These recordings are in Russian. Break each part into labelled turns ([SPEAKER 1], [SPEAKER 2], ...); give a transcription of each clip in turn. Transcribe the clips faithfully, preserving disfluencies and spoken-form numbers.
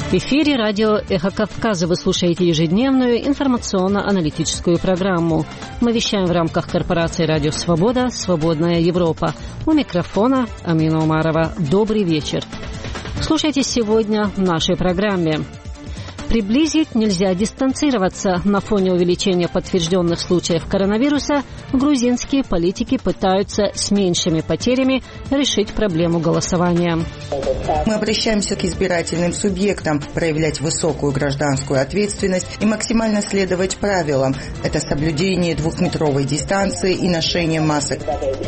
[SPEAKER 1] В эфире радио «Эхо Кавказа». Вы слушаете ежедневную информационно-аналитическую программу. Мы вещаем в рамках корпорации «Радио Свобода. Свободная Европа». У микрофона Амина Умарова. Добрый вечер. Слушайте сегодня в нашей программе. Приблизить нельзя дистанцироваться. На фоне увеличения подтвержденных случаев коронавируса грузинские политики пытаются с меньшими потерями решить проблему голосования.
[SPEAKER 2] Мы обращаемся к избирательным субъектам проявлять высокую гражданскую ответственность и максимально следовать правилам. Это соблюдение двухметровой дистанции и ношение масок.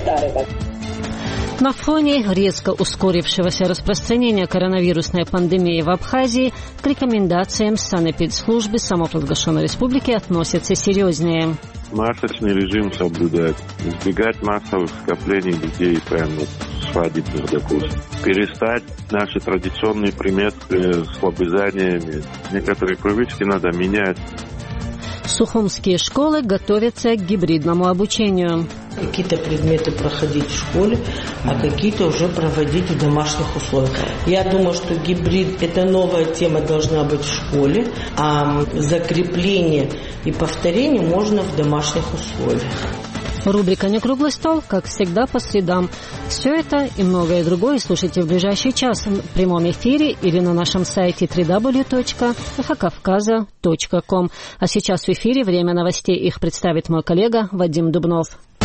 [SPEAKER 1] На фоне резко ускорившегося распространения коронавирусной пандемии в Абхазии к рекомендациям санэпидслужбы самопровозглашенной республики относятся серьезнее.
[SPEAKER 3] Масочный режим соблюдать, избегать массовых скоплений людей прямо свадебных, допустим. Перестать наши традиционные приметы с лобызаниями. Некоторые привычки надо менять.
[SPEAKER 1] Сухумские школы готовятся к гибридному обучению.
[SPEAKER 4] Какие-то предметы проходить в школе, а какие-то уже проводить в домашних условиях. Я думаю, что гибрид – это новая тема, должна быть в школе, а закрепление и повторение можно в домашних условиях.
[SPEAKER 1] Рубрика «Не круглый стол», как всегда, по средам. Все это и многое другое слушайте в ближайший час в прямом эфире или на нашем сайте дабл ю дабл ю дабл ю точка эхо кавказа точка ком. А сейчас в эфире время новостей. Их представит мой коллега Вадим Дубнов.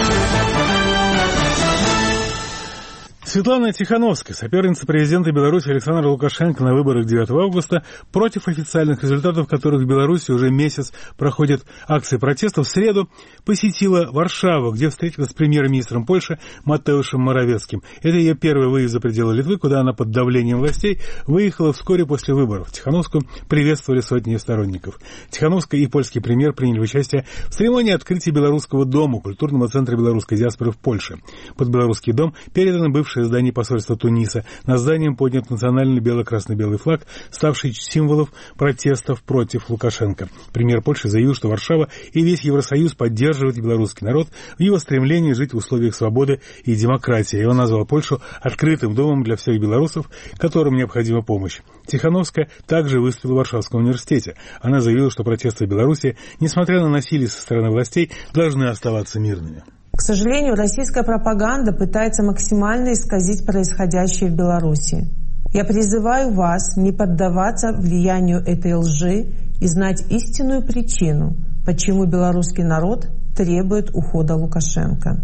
[SPEAKER 5] Светлана Тихановская, соперница президента Беларуси Александра Лукашенко на выборах девятого августа, против официальных результатов, которых в Беларуси уже месяц проходят акции протеста, в среду посетила Варшаву, где встретилась с премьер-министром Польши Матеушем Моровецким. Это ее первый выезд за пределы Литвы, куда она под давлением властей выехала вскоре после выборов. Тихановскую приветствовали сотни ее сторонников. Тихановская и польский премьер приняли участие в церемонии открытия Белорусского дома, культурного центра белорусской диаспоры в Польше. Под Белорусский дом переданы бывшие здание посольства Туниса. Над зданием поднят национальный бело-красно-белый флаг, ставший символом протестов против Лукашенко. Премьер Польши заявил, что Варшава и весь Евросоюз поддерживают белорусский народ в его стремлении жить в условиях свободы и демократии. И он назвал Польшу открытым домом для всех белорусов, которым необходима помощь. Тихановская также выступила в Варшавском университете. Она заявила, что протесты в Беларуси, несмотря на насилие со стороны властей, должны оставаться мирными.
[SPEAKER 6] К сожалению, российская пропаганда пытается максимально исказить происходящее в Беларуси. Я призываю вас не поддаваться влиянию этой лжи и знать истинную причину, почему белорусский народ требует ухода Лукашенко.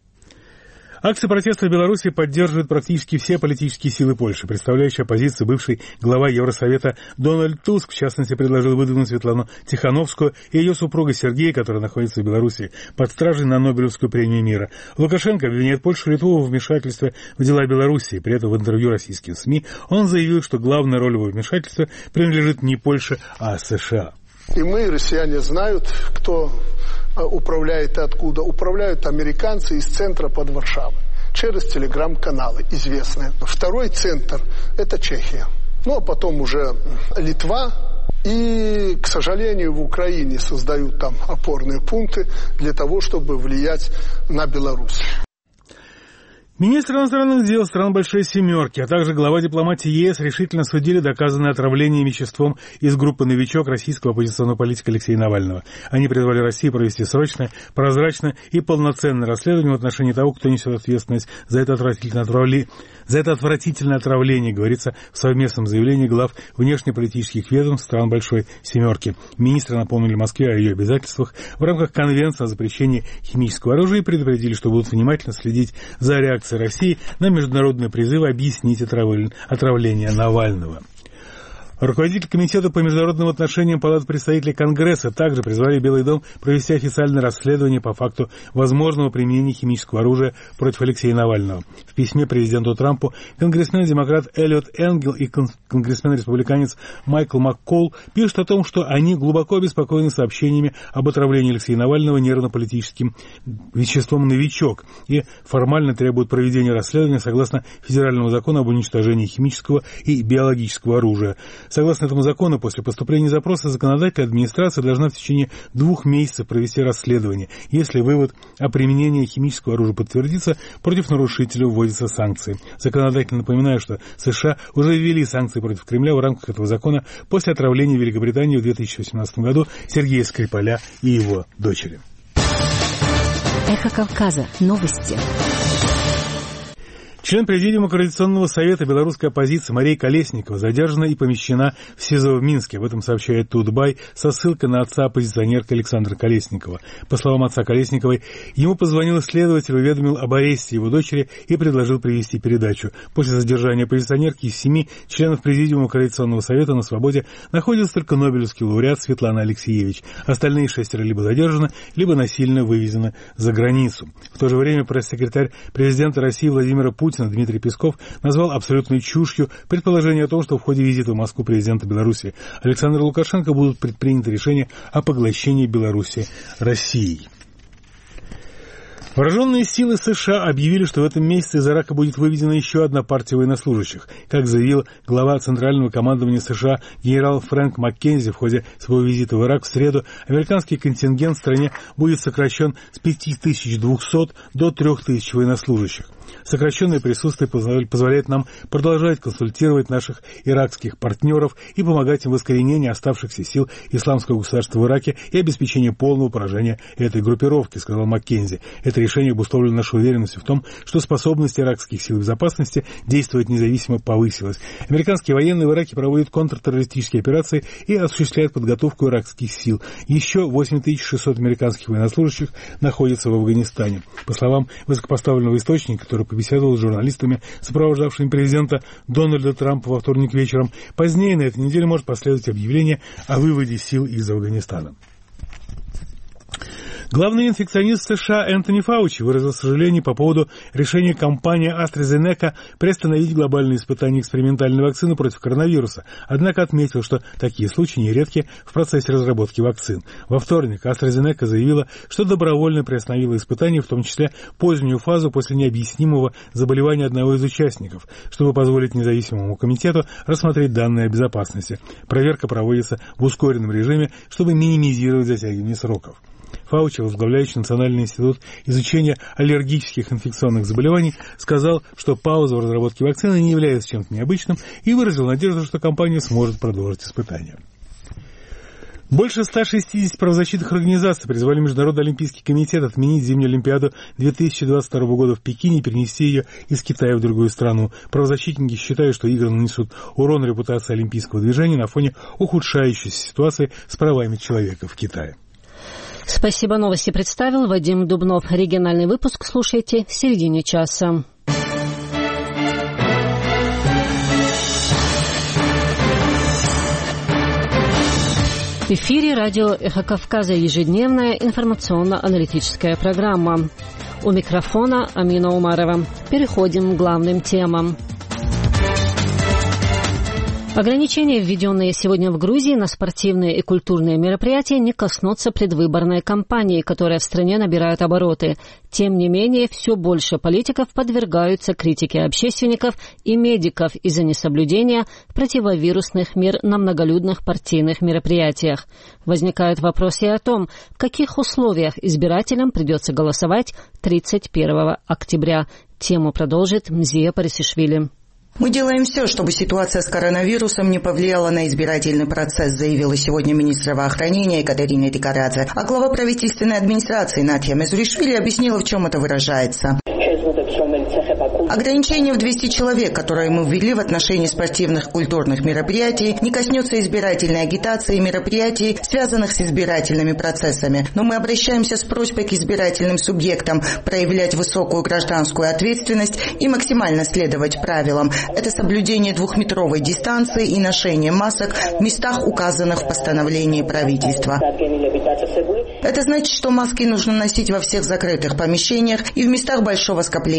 [SPEAKER 5] Акции протеста в Беларуси поддерживают практически все политические силы Польши. Представляющий оппозицию бывший глава Евросовета Дональд Туск, в частности, предложил выдвинуть Светлану Тихановскую и ее супруга Сергея, которая находится в Беларуси, под стражей на Нобелевскую премию мира. Лукашенко обвиняет Польшу и Литву в вмешательстве в дела Беларуси. При этом в интервью российским СМИ он заявил, что главная роль во вмешательстве принадлежит не Польше, а США.
[SPEAKER 7] И мы, россияне, знают, кто управляет и откуда. Управляют американцы из центра под Варшавой, через телеграм-каналы известные. Второй центр – это Чехия. Ну, а потом уже Литва. И, к сожалению, в Украине создают там опорные пункты для того, чтобы влиять на Беларусь.
[SPEAKER 5] Министр иностранных дел стран Большой Семерки, а также глава дипломатии ЕС решительно судили доказанное отравление веществом из группы «Новичок» российского оппозиционного политика Алексея Навального. Они призвали Россию провести срочное, прозрачное и полноценное расследование в отношении того, кто несет ответственность за это отвратительное отравление, за это отвратительное отравление, говорится в совместном заявлении глав внешнеполитических ведомств стран Большой Семерки. Министры напомнили Москве о ее обязательствах в рамках Конвенции о запрещении химического оружия и предупредили, что будут внимательно следить за реакцией России на международные призывы объяснить отравление Навального. Руководитель Комитета по международным отношениям Палаты представителей Конгресса также призвали Белый дом провести официальное расследование по факту возможного применения химического оружия против Алексея Навального. В письме президенту Трампу конгрессмен-демократ Эллиот Энгел и конгрессмен-республиканец Майкл Маккол пишут о том, что они глубоко обеспокоены сообщениями об отравлении Алексея Навального нервно-политическим веществом «Новичок» и формально требуют проведения расследования согласно федеральному закону об уничтожении химического и биологического оружия. Согласно этому закону, после поступления запроса законодательная администрация должна в течение двух месяцев провести расследование. Если вывод о применении химического оружия подтвердится, против нарушителя вводятся санкции. Законодательно напоминаю, что США уже ввели санкции против Кремля в рамках этого закона после отравления Великобритании в две тысячи восемнадцатом году Сергея Скрипаля и его дочери.
[SPEAKER 1] Эхо Кавказа. Новости.
[SPEAKER 5] Член Президиума Координационного совета белорусской оппозиции Мария Колесникова задержана и помещена в СИЗО в Минске. Об этом сообщает Тутбай со ссылкой на отца оппозиционерки Александра Колесникова. По словам отца Колесниковой, ему позвонил следователь, уведомил об аресте его дочери и предложил привести передачу. После задержания оппозиционерки из семи членов Президиума Координационного совета на свободе находится только нобелевский лауреат Светлана Алексеевич. Остальные шестеро либо задержаны, либо насильно вывезены за границу. В то же время пресс-секретарь президента России Владимира Путина Дмитрий Песков назвал абсолютной чушью предположение о том, что в ходе визита в Москву президента Беларуси Александра Лукашенко будут предприняты решения о поглощении Беларуси Россией. Вооруженные силы США объявили, что в этом месяце из Ирака будет выведена еще одна партия военнослужащих. Как заявил глава Центрального командования США генерал Фрэнк Маккензи в ходе своего визита в Ирак в среду, американский контингент в стране будет сокращен с пяти тысяч двухсот до трёх тысяч военнослужащих. Сокращенное присутствие позволяет нам продолжать консультировать наших иракских партнеров и помогать им в искоренении оставшихся сил исламского государства в Ираке и обеспечении полного поражения этой группировки, сказал Маккензи. Это решение обусловлено нашей уверенностью в том, что способность иракских сил безопасности действовать независимо повысилась. Американские военные в Ираке проводят контртеррористические операции и осуществляют подготовку иракских сил. Еще восемь тысяч шестьсот американских военнослужащих находятся в Афганистане. По словам высокопоставленного источника, который побеседовал с журналистами, сопровождавшими президента Дональда Трампа во вторник вечером, позднее на этой неделе может последовать объявление о выводе сил из Афганистана. Главный инфекционист США Энтони Фаучи выразил сожаление по поводу решения компании AstraZeneca приостановить глобальные испытания экспериментальной вакцины против коронавируса, однако отметил, что такие случаи нередки в процессе разработки вакцин. Во вторник AstraZeneca заявила, что добровольно приостановила испытания, в том числе позднюю фазу после необъяснимого заболевания одного из участников, чтобы позволить независимому комитету рассмотреть данные о безопасности. Проверка проводится в ускоренном режиме, чтобы минимизировать затягивание сроков. Фаучи, возглавляющий Национальный институт изучения аллергических инфекционных заболеваний, сказал, что пауза в разработке вакцины не является чем-то необычным и выразил надежду, что компания сможет продолжить испытания. Больше ста шестидесяти правозащитных организаций призвали Международный олимпийский комитет отменить зимнюю Олимпиаду две тысячи двадцать второго года в Пекине и перенести ее из Китая в другую страну. Правозащитники считают, что игры нанесут урон репутации олимпийского движения на фоне ухудшающейся ситуации с правами человека в Китае.
[SPEAKER 1] Спасибо. Новости представил Вадим Дубнов. Региональный выпуск слушайте в середине часа. В эфире радио «Эхо Кавказа», ежедневная информационно-аналитическая программа. У микрофона Амина Умарова. Переходим к главным темам. Ограничения, введенные сегодня в Грузии на спортивные и культурные мероприятия, не коснутся предвыборной кампании, которая в стране набирает обороты. Тем не менее, все больше политиков подвергаются критике общественников и медиков из-за несоблюдения противовирусных мер на многолюдных партийных мероприятиях. Возникают вопросы о том, в каких условиях избирателям придется голосовать тридцать первого октября. Тему продолжит Мзия Парисишвили.
[SPEAKER 2] Мы делаем все, чтобы ситуация с коронавирусом не повлияла на избирательный процесс, заявила сегодня министр здравоохранения Екатерина Тикарадзе. А глава правительственной администрации Натья Мезуришвили объяснила, в чем это выражается. Ограничение в двести человек, которые мы ввели в отношении спортивных культурных мероприятий, не коснется избирательной агитации и мероприятий, связанных с избирательными процессами. Но мы обращаемся с просьбой к избирательным субъектам проявлять высокую гражданскую ответственность и максимально следовать правилам. Это соблюдение двухметровой дистанции и ношение масок в местах, указанных в постановлении правительства. Это значит, что маски нужно носить во всех закрытых помещениях и в местах большого скопления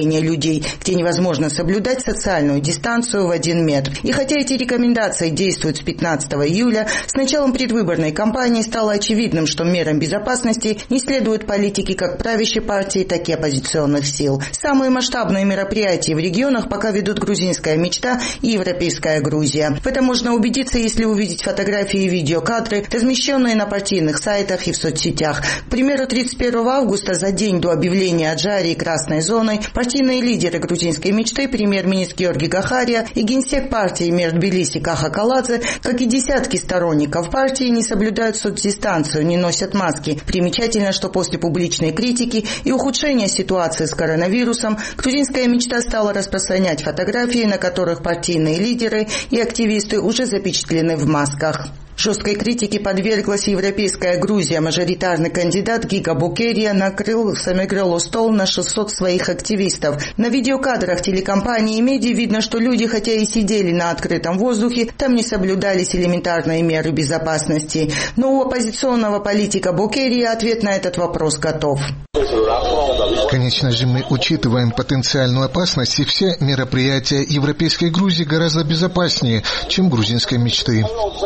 [SPEAKER 2] скопления людей, где невозможно соблюдать социальную дистанцию в один метр. И хотя эти рекомендации действуют с пятнадцатого июля, с началом предвыборной кампании стало очевидным, что мерам безопасности не следуют политики как правящей партии, так и оппозиционных сил. Самые масштабные мероприятия в регионах пока ведут грузинская мечта и европейская Грузия. В этом можно убедиться, если увидеть фотографии и видеокадры, размещенные на партийных сайтах и в соцсетях. К примеру, тридцать первого августа, за день до объявления Аджарии красной зоной, партийные лидеры грузинской мечты, премьер-министр Георгий Гахария и генсек партии мэр Тбилиси Каха Каладзе, как и десятки сторонников партии, не соблюдают соцдистанцию, не носят маски. Примечательно, что после публичной критики и ухудшения ситуации с коронавирусом, грузинская мечта стала распространять фотографии, на которых партийные лидеры и активисты уже запечатлены в масках. Жесткой критике подверглась европейская Грузия. Мажоритарный кандидат Гига Букерия накрыл Самигрелу стол на шестьсот своих активистов. На видеокадрах телекомпании и медиа видно, что люди, хотя и сидели на открытом воздухе, там не соблюдались элементарные меры безопасности. Но у оппозиционного политика Букерия ответ на этот вопрос готов.
[SPEAKER 8] Конечно же, мы учитываем потенциальную опасность, и все мероприятия европейской Грузии гораздо безопаснее, чем грузинской мечты.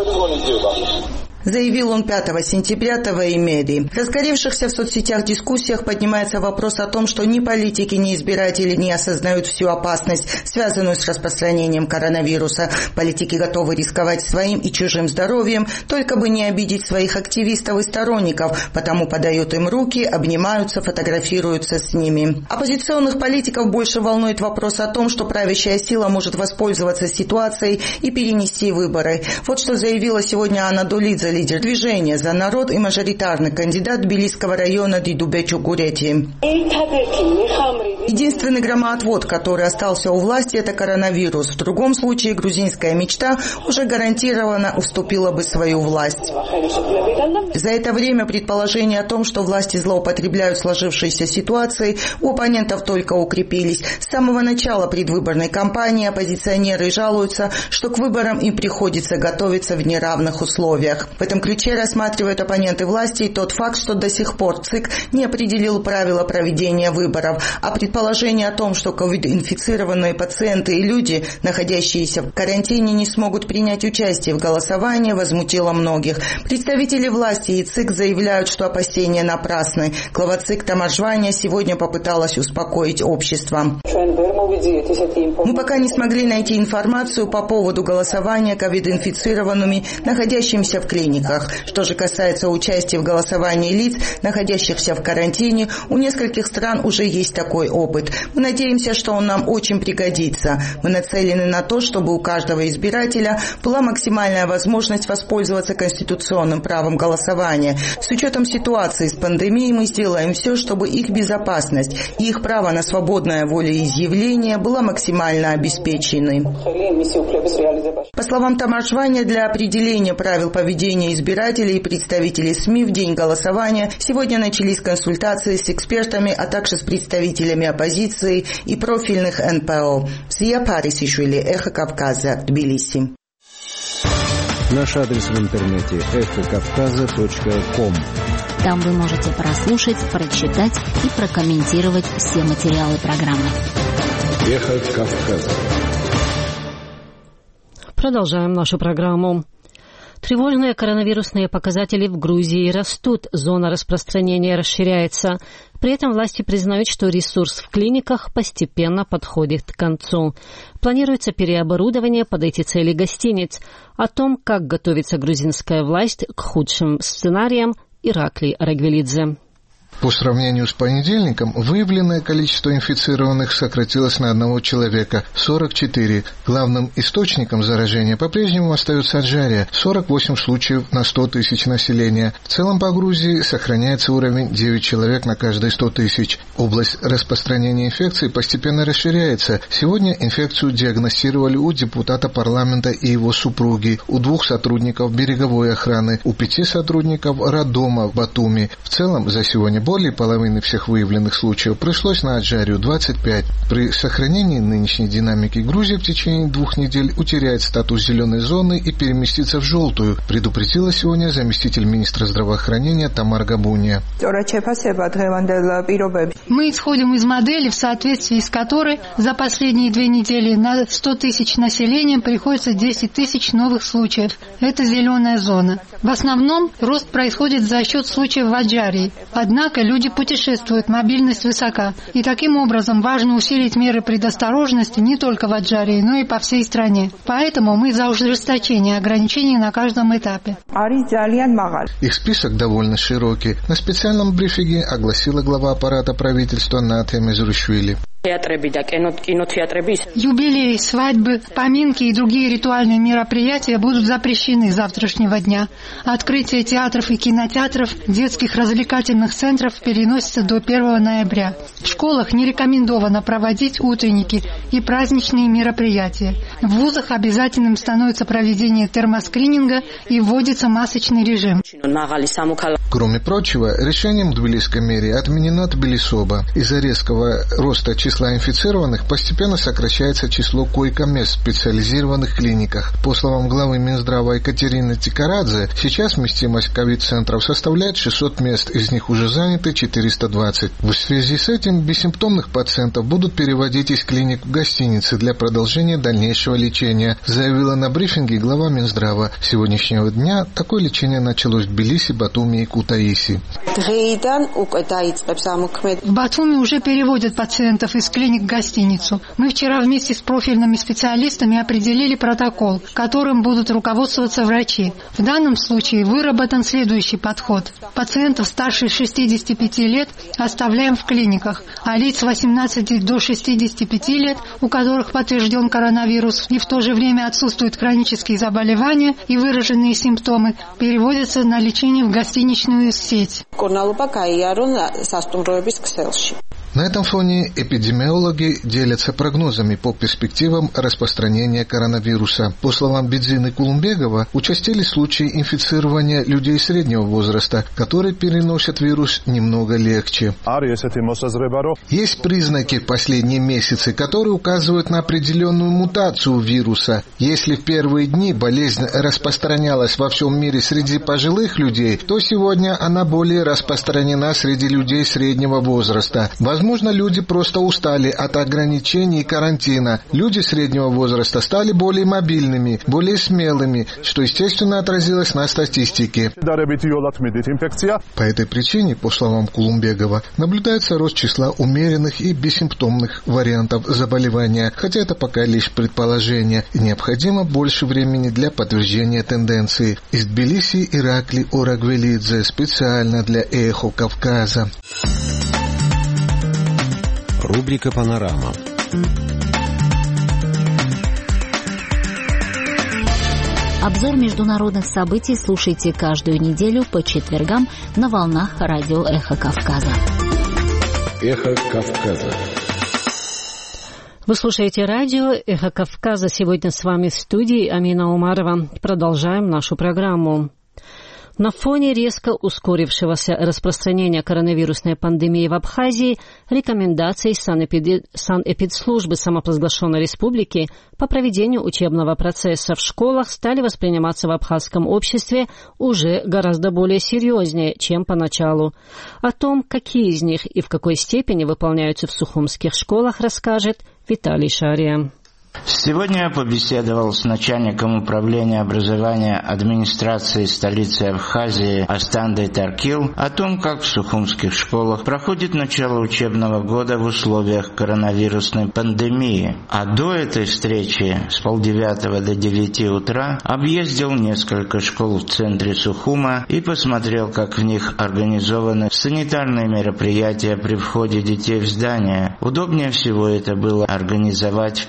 [SPEAKER 2] Заявил он пятого сентября ТВ-медии. В разгоревшихся в соцсетях дискуссиях поднимается вопрос о том, что ни политики, ни избиратели не осознают всю опасность, связанную с распространением коронавируса. Политики готовы рисковать своим и чужим здоровьем, только бы не обидеть своих активистов и сторонников, потому подают им руки, обнимаются, фотографируются с ними. Оппозиционных политиков больше волнует вопрос о том, что правящая сила может воспользоваться ситуацией и перенести выборы. Вот что заявила сегодня Анна Долидзе, лидер движения «За народ» и мажоритарный кандидат Тбилисского района Дидубе Чукурети. Единственный громоотвод, который остался у власти, это коронавирус. В другом случае грузинская мечта уже гарантированно уступила бы свою власть. За это время предположения о том, что власти злоупотребляют сложившейся ситуацией, у оппонентов только укрепились. С самого начала предвыборной кампании оппозиционеры жалуются, что к выборам им приходится готовиться в неравных условиях. В этом ключе рассматривают оппоненты власти и тот факт, что до сих пор ЦИК не определил правила проведения выборов, а предположение о том, что ковид-инфицированные пациенты и люди, находящиеся в карантине, не смогут принять участие в голосовании, возмутило многих. Представители власти и ЦИК заявляют, что опасения напрасны. Глава ЦИК Тамаш Ваня сегодня попыталась успокоить общество. Мы пока не смогли найти информацию по поводу голосования ковид-инфицированными, находящимися в клиниках. Что же касается участия в голосовании лиц, находящихся в карантине, у нескольких стран уже есть такой опыт. Мы надеемся, что он нам очень пригодится. Мы нацелены на то, чтобы у каждого избирателя была максимальная возможность воспользоваться конституционным правом голосования. С учетом ситуации с пандемией мы сделаем все, чтобы их безопасность и их право на свободное волеизъявление была максимально обеспечены. По словам Тамаш Ваня, для определения правил поведения избирателей и представителей СМИ в день голосования сегодня начались консультации с экспертами, а также с представителями оппозиции и профильных эн пэ о. Зия Парисишвили, Эхо Кавказа, Тбилиси.
[SPEAKER 9] Наш адрес в интернете эхо кавказа точка ком.
[SPEAKER 10] Там вы можете прослушать, прочитать и прокомментировать все материалы программы.
[SPEAKER 9] Эхо Кавказа.
[SPEAKER 1] Продолжаем нашу программу. Тревожные коронавирусные показатели в Грузии растут, зона распространения расширяется. При этом власти признают, что ресурс в клиниках постепенно подходит к концу. Планируется переоборудование под эти цели гостиниц. О том, как готовится грузинская власть к худшим сценариям, Ираклий Арагвелидзе.
[SPEAKER 8] По сравнению с понедельником, выявленное количество инфицированных сократилось на одного человека – сорок четыре. Главным источником заражения по-прежнему остается Аджария – сорок восемь случаев на сто тысяч населения. В целом по Грузии сохраняется уровень девять человек на каждые сто тысяч. Область распространения инфекции постепенно расширяется. Сегодня инфекцию диагностировали у депутата парламента и его супруги, у двух сотрудников береговой охраны, у пяти сотрудников роддома в Батуми. В целом за сегодня более половины всех выявленных случаев пришлось на Аджарию – двадцать пять. При сохранении нынешней динамики Грузия в течение двух недель утеряет статус зеленой зоны и переместится в желтую, предупредила сегодня заместитель министра здравоохранения Тамара Габуния.
[SPEAKER 11] Мы исходим из модели, в соответствии с которой за последние две недели на сто тысяч населения приходится десять тысяч новых случаев. Это зеленая зона. В основном рост происходит за счет случаев в Аджарии. Однако люди путешествуют, мобильность высока. И таким образом важно усилить меры предосторожности не только в Аджарии, но и по всей стране. Поэтому мы за ужесточение ограничений на каждом этапе.
[SPEAKER 8] Их список довольно широкий. На специальном брифинге огласила глава аппарата правительства Наталья Мезрушвили.
[SPEAKER 11] Юбилеи, свадьбы, поминки и другие ритуальные мероприятия будут запрещены с завтрашнего дня. Открытие театров и кинотеатров, детских развлекательных центров переносится до первого ноября. В школах не рекомендовано проводить утренники и праздничные мероприятия. В вузах обязательным становится проведение термоскрининга и вводится масочный режим.
[SPEAKER 8] Кроме прочего, решением Тбилисской мэрии отменено Тбилисоба. Из-за резкого роста числа инфицированных постепенно сокращается число койко-мест в специализированных клиниках. По словам главы Минздрава Екатерины Тикарадзе, сейчас вместимость ковид-центров составляет шестьсот мест, из них уже заняты четыреста двадцать. В связи с этим бессимптомных пациентов будут переводить из клиник в гостиницы для продолжения дальнейшего лечения, заявила на брифинге глава Минздрава. С сегодняшнего дня такое лечение началось в Тбилиси, Батуми и Кутаиси.
[SPEAKER 11] В Батуми уже переводят пациентов из клиник в гостиницу. Мы вчера вместе с профильными специалистами определили протокол, которым будут руководствоваться врачи. В данном случае выработан следующий подход. Пациентов старше шестидесяти пяти лет оставляем в клиниках, а лиц с восемнадцати до шестидесяти пяти лет, у которых подтвержден коронавирус и в то же время отсутствуют хронические заболевания и выраженные симптомы, переводятся на лечение в гостиничную сеть.
[SPEAKER 8] На этом фоне эпидемиологи делятся прогнозами по перспективам распространения коронавируса. По словам Бедзины Кулумбегова, участились случаи инфицирования людей среднего возраста, которые переносят вирус немного легче. Есть признаки в последние месяцы, которые указывают на определенную мутацию вируса. Если в первые дни болезнь распространялась во всем мире среди пожилых людей, то сегодня она более распространена среди людей среднего возраста. Возможно, люди просто устали от ограничений и карантина. Люди среднего возраста стали более мобильными, более смелыми, что, естественно, отразилось на статистике. По этой причине, по словам Кулумбегова, наблюдается рост числа умеренных и бессимптомных вариантов заболевания, хотя это пока лишь предположение, и необходимо больше времени для подтверждения тенденции. Из Тбилиси Иракли Орагвелидзе специально для «Эхо Кавказа».
[SPEAKER 9] Рубрика «Панорама».
[SPEAKER 10] Обзор международных событий слушайте каждую неделю по четвергам на волнах радио «Эхо Кавказа».
[SPEAKER 9] «Эхо Кавказа».
[SPEAKER 1] Вы слушаете радио «Эхо Кавказа». Сегодня с вами в студии Амина Умарова. Продолжаем нашу программу. На фоне резко ускорившегося распространения коронавирусной пандемии в Абхазии рекомендации санэпид... санэпидслужбы самопровозглашенной республики по проведению учебного процесса в школах стали восприниматься в абхазском обществе уже гораздо более серьезнее, чем поначалу. О том, какие из них и в какой степени выполняются в сухумских школах, расскажет Виталий Шария.
[SPEAKER 12] Сегодня я побеседовал с начальником управления образования администрации столицы Абхазии Астандой Таркил о том, как в сухумских школах проходит начало учебного года в условиях коронавирусной пандемии. А до этой встречи с полдевятого до девяти утра объездил несколько школ в центре Сухума и посмотрел, как в них организованы санитарные мероприятия при входе детей в здание. Удобнее всего это было организовать в первой школе,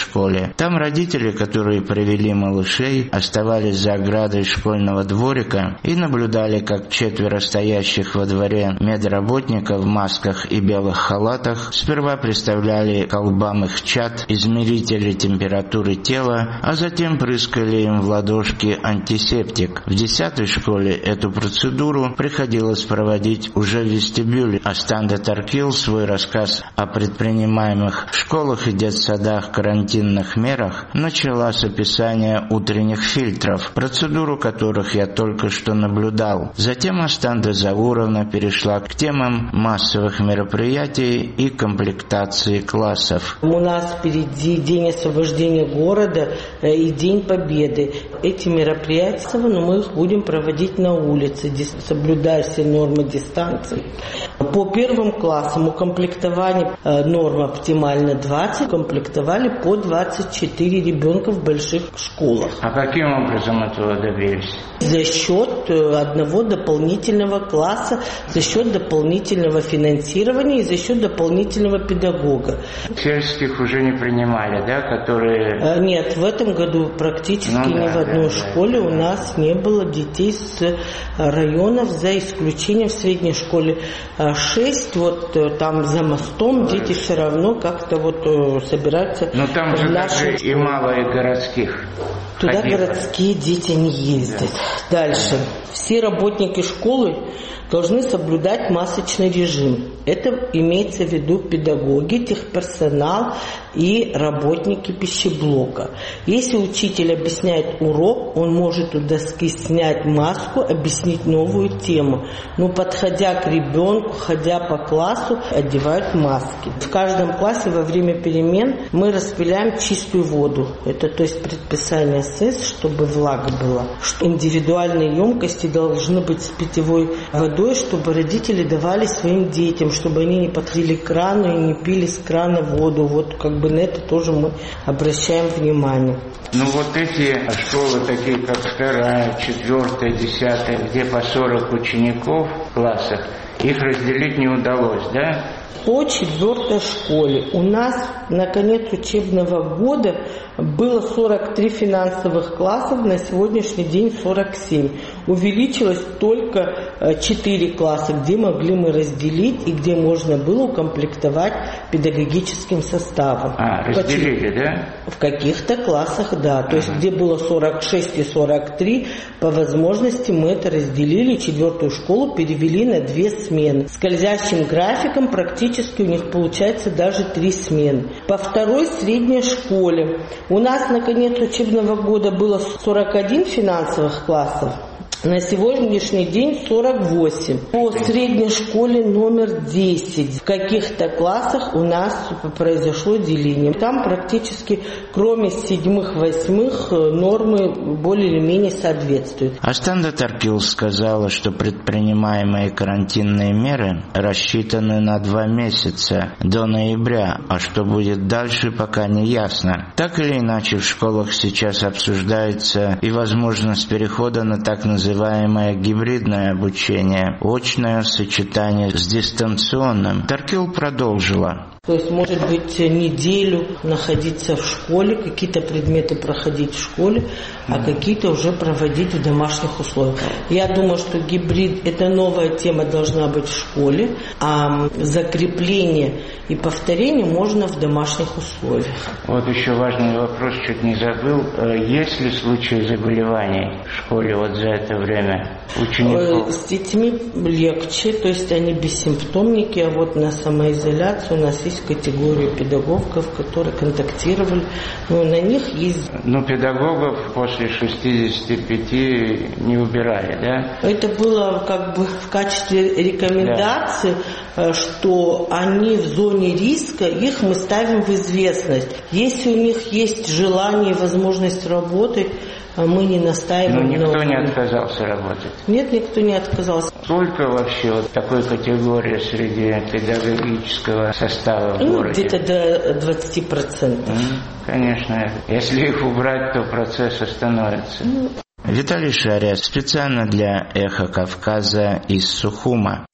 [SPEAKER 12] школе. Там родители, которые привели малышей, оставались за оградой школьного дворика и наблюдали, как четверо стоящих во дворе медработников в масках и белых халатах сперва приставляли к колбам их чад измерители температуры тела, а затем прыскали им в ладошки антисептик. В десятой школе эту процедуру приходилось проводить уже в вестибюле. Астанда Таркил свой рассказ о предпринимаемых в школах и детсадах карантинных мерах начала с описания утренних фильтров, процедуру которых я только что наблюдал. Затем Астанда Зауровна перешла к темам массовых мероприятий и комплектации классов.
[SPEAKER 4] У нас впереди День освобождения города и День Победы. Эти мероприятия, но мы их будем проводить на улице, соблюдая все нормы дистанции. По первым классам укомплектование норма оптимально двадцать, комплектовали по двадцать четыре ребенка в больших школах.
[SPEAKER 12] А каким образом этого добились?
[SPEAKER 4] За счет одного дополнительного класса, за счет дополнительного финансирования и за счет дополнительного педагога.
[SPEAKER 12] Сельских уже не принимали, да, которые...
[SPEAKER 4] Нет, в этом году практически ну, ни да, в одной да, школе да. у нас не было детей с районов, за исключением в средней школе шесть, вот там за мостом дети все равно как-то вот собираются.
[SPEAKER 12] Но там же даже и мало и городских.
[SPEAKER 4] Туда ходил. Городские дети не ездят. Да. Дальше. Все работники школы должны соблюдать масочный режим. Это имеется в виду педагоги, техперсонал и работники пищеблока. Если учитель объясняет урок, он может у доски снять маску, объяснить новую тему. Но подходя к ребенку, ходя по классу, одевают маски. В каждом классе во время перемен мы распыляем чистую воду. Это то есть предписание СЭС, чтобы влага была. Индивидуальные емкости должны быть с питьевой водой, чтобы родители давали своим детям, чтобы они не подходили к крану и не пили с крана воду. Вот как бы на это тоже мы обращаем внимание.
[SPEAKER 12] Ну вот эти школы, такие как вторая, четвертая, десятая, где по сорок учеников в классах, их разделить не удалось, да?
[SPEAKER 4] По четвертой школе у нас на конец учебного года было сорок три финансовых классов, на сегодняшний день сорок семь. Увеличилось только четыре класса, где могли мы разделить и где можно было укомплектовать педагогическим составом.
[SPEAKER 12] А, разделили, да?
[SPEAKER 4] В каких-то классах, да. То есть где было сорок шесть и сорок три, по возможности мы это разделили, четвертую школу перевели на две смены. Скользящим графиком практически у них получается даже три смены. По второй средней школе у нас на конец учебного года было сорок один финансовых классов. На сегодняшний день сорок восемь. По средней школе номер десять. В каких-то классах у нас произошло деление. Там практически, кроме седьмых, восьмых, нормы более или менее соответствуют.
[SPEAKER 12] Астанда Таркил сказала, что предпринимаемые карантинные меры рассчитаны на два месяца, до ноября, а что будет дальше, пока не ясно. Так или иначе, в школах сейчас обсуждается и возможность перехода на так называемые называемое гибридное обучение, очное сочетание с дистанционным. Таркил продолжила.
[SPEAKER 4] То есть, может быть, неделю находиться в школе, какие-то предметы проходить в школе, а mm-hmm. какие-то уже проводить в домашних условиях. Я думаю, что гибрид – это новая тема, должна быть в школе, а закрепление и повторение можно в домашних условиях.
[SPEAKER 12] Вот еще важный вопрос, чуть не забыл. Есть ли случаи заболеваний в школе вот за это время учеников?
[SPEAKER 4] С детьми легче, то есть они бессимптомники, а вот на самоизоляцию у нас есть категорию педагогов, которые контактировали, но на них есть...
[SPEAKER 12] Ну, педагогов после шестидесяти пяти не убирали, да?
[SPEAKER 4] Это было как бы в качестве рекомендации, да. Что они в зоне риска, их мы ставим в известность. Если у них есть желание и возможность работать, мы не настаиваем.
[SPEAKER 12] Но никто на... не отказался работать?
[SPEAKER 4] Нет, никто не отказался.
[SPEAKER 12] Сколько вообще вот такой категории среди педагогического состава в
[SPEAKER 4] ну,
[SPEAKER 12] городе?
[SPEAKER 4] Где-то до двадцати процентов.
[SPEAKER 12] Mm, конечно. Если их убрать, то процесс остановится. Mm. Виталий Шария специально для «Эхо Кавказа» из Сухума.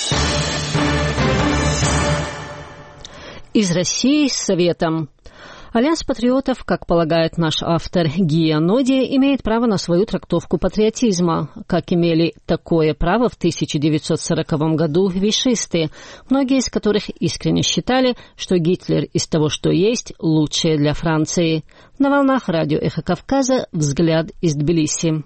[SPEAKER 1] Из России с советом. Альянс патриотов, как полагает наш автор Гия Ноди, имеет право на свою трактовку патриотизма, как имели такое право в тысяча девятьсот сороковом году вишисты, многие из которых искренне считали, что Гитлер из того, что есть, лучшее для Франции. На волнах радио «Эхо Кавказа» взгляд из Тбилиси.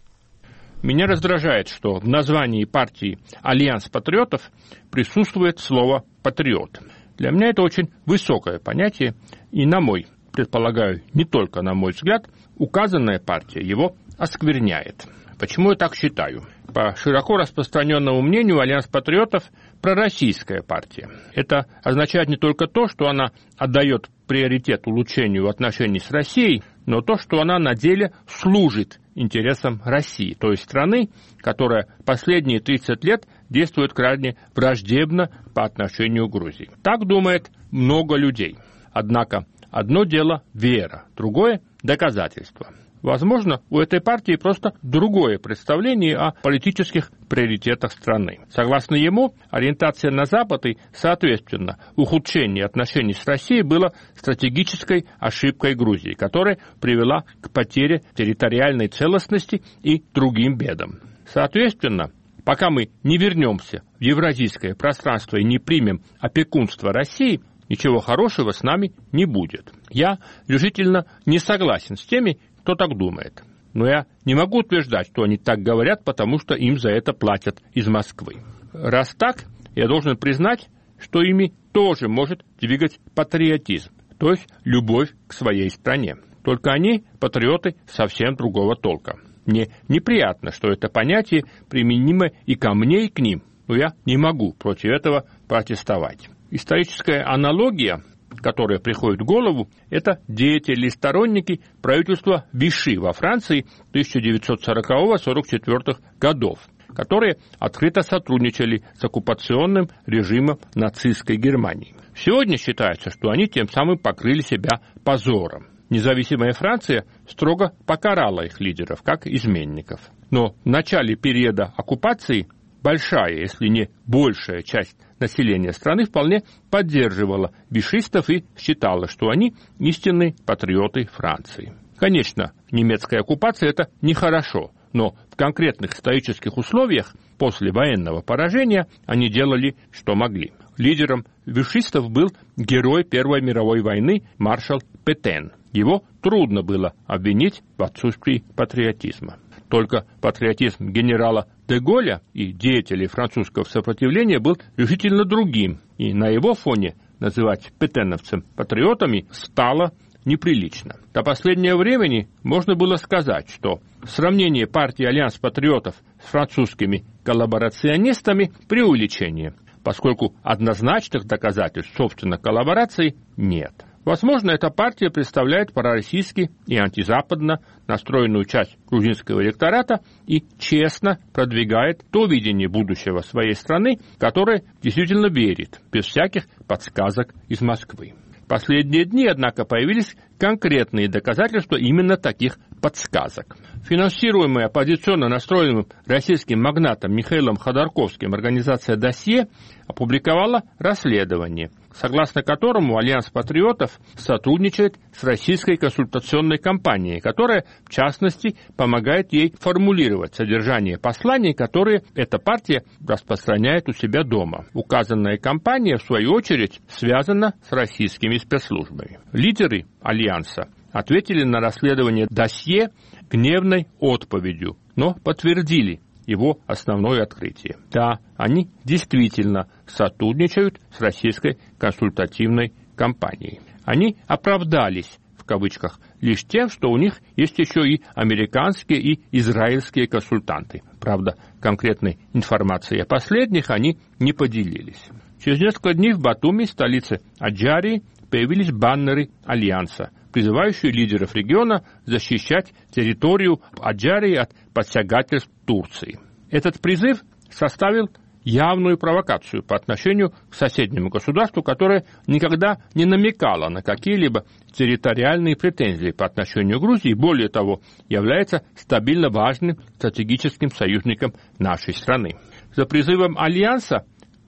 [SPEAKER 13] Меня раздражает, что в названии партии «Альянс патриотов» присутствует слово «патриот». Для меня это очень высокое понятие, и, на мой, предполагаю, не только на мой взгляд, указанная партия его оскверняет. Почему я так считаю? По широко распространенному мнению, Альянс патриотов – пророссийская партия. Это означает не только то, что она отдает приоритет улучшению отношений с Россией, но то, что она на деле служит интересам России, той страны, которая последние тридцать лет действует крайне враждебно по отношению к Грузии. Так думает много людей. Однако одно дело вера, другое – доказательство. Возможно, у этой партии просто другое представление о политических приоритетах страны. Согласно ему, ориентация на Запад и, соответственно, ухудшение отношений с Россией было стратегической ошибкой Грузии, которая привела к потере территориальной целостности и другим бедам. Соответственно, пока мы не вернемся в евразийское пространство и не примем опекунство России, ничего хорошего с нами не будет. Я решительно не согласен с теми, кто так думает. Но я не могу утверждать, что они так говорят, потому что им за это платят из Москвы. Раз так, я должен признать, что ими тоже может двигать патриотизм, то есть любовь к своей стране. Только они патриоты совсем другого толка. Мне неприятно, что это понятие применимо и ко мне, и к ним, но я не могу против этого протестовать. Историческая аналогия, которая приходит в голову, это деятели и сторонники правительства Виши во Франции тысяча девятьсот сорокового — сорок четвёртого годов, которые открыто сотрудничали с оккупационным режимом нацистской Германии. Сегодня считается, что они тем самым покрыли себя позором. Независимая Франция строго покарала их лидеров как изменников. Но в начале периода оккупации большая, если не большая часть населения страны вполне поддерживала вишистов и считала, что они истинные патриоты Франции. Конечно, немецкая оккупация – это нехорошо, но в конкретных исторических условиях после военного поражения они делали, что могли. Лидером вишистов был герой Первой мировой войны маршал Петен. Его трудно было обвинить в отсутствии патриотизма. Только патриотизм генерала де Голля и деятелей французского сопротивления был решительно другим, и на его фоне называть петеновцев патриотами стало неприлично. До последнего времени можно было сказать, что сравнение партии «Альянс патриотов» с французскими коллаборационистами – преувеличение, поскольку однозначных доказательств, собственно, коллаборации нет. Возможно, эта партия представляет пророссийски и антизападно настроенную часть грузинского электората и честно продвигает то видение будущего своей страны, которое действительно верит, без всяких подсказок из Москвы. В последние дни, однако, появились конкретные доказательства именно таких подсказок. Финансируемая оппозиционно настроенным российским магнатом Михаилом Ходорковским организация «Досье» опубликовала расследование, согласно которому Альянс патриотов сотрудничает с российской консультационной компанией, которая, в частности, помогает ей формулировать содержание посланий, которые эта партия распространяет у себя дома. Указанная компания, в свою очередь, связана с российскими спецслужбами. Лидеры Альянса ответили на расследование «Досье» гневной отповедью, но подтвердили его основное открытие. Да, они действительно сотрудничают с российской консультативной компанией. Они оправдались, в кавычках, лишь тем, что у них есть еще и американские и израильские консультанты. Правда, конкретной информацией о последних они не поделились. Через несколько дней в Батуми, столице Аджарии, появились баннеры Альянса, призывающие лидеров региона защищать территорию Аджарии от посягательств Турции. Этот призыв составил явную провокацию по отношению к соседнему государству, которое никогда не намекало на какие-либо территориальные претензии по отношению к Грузии, более того, является стабильно важным стратегическим союзником нашей страны. За призывом Альянса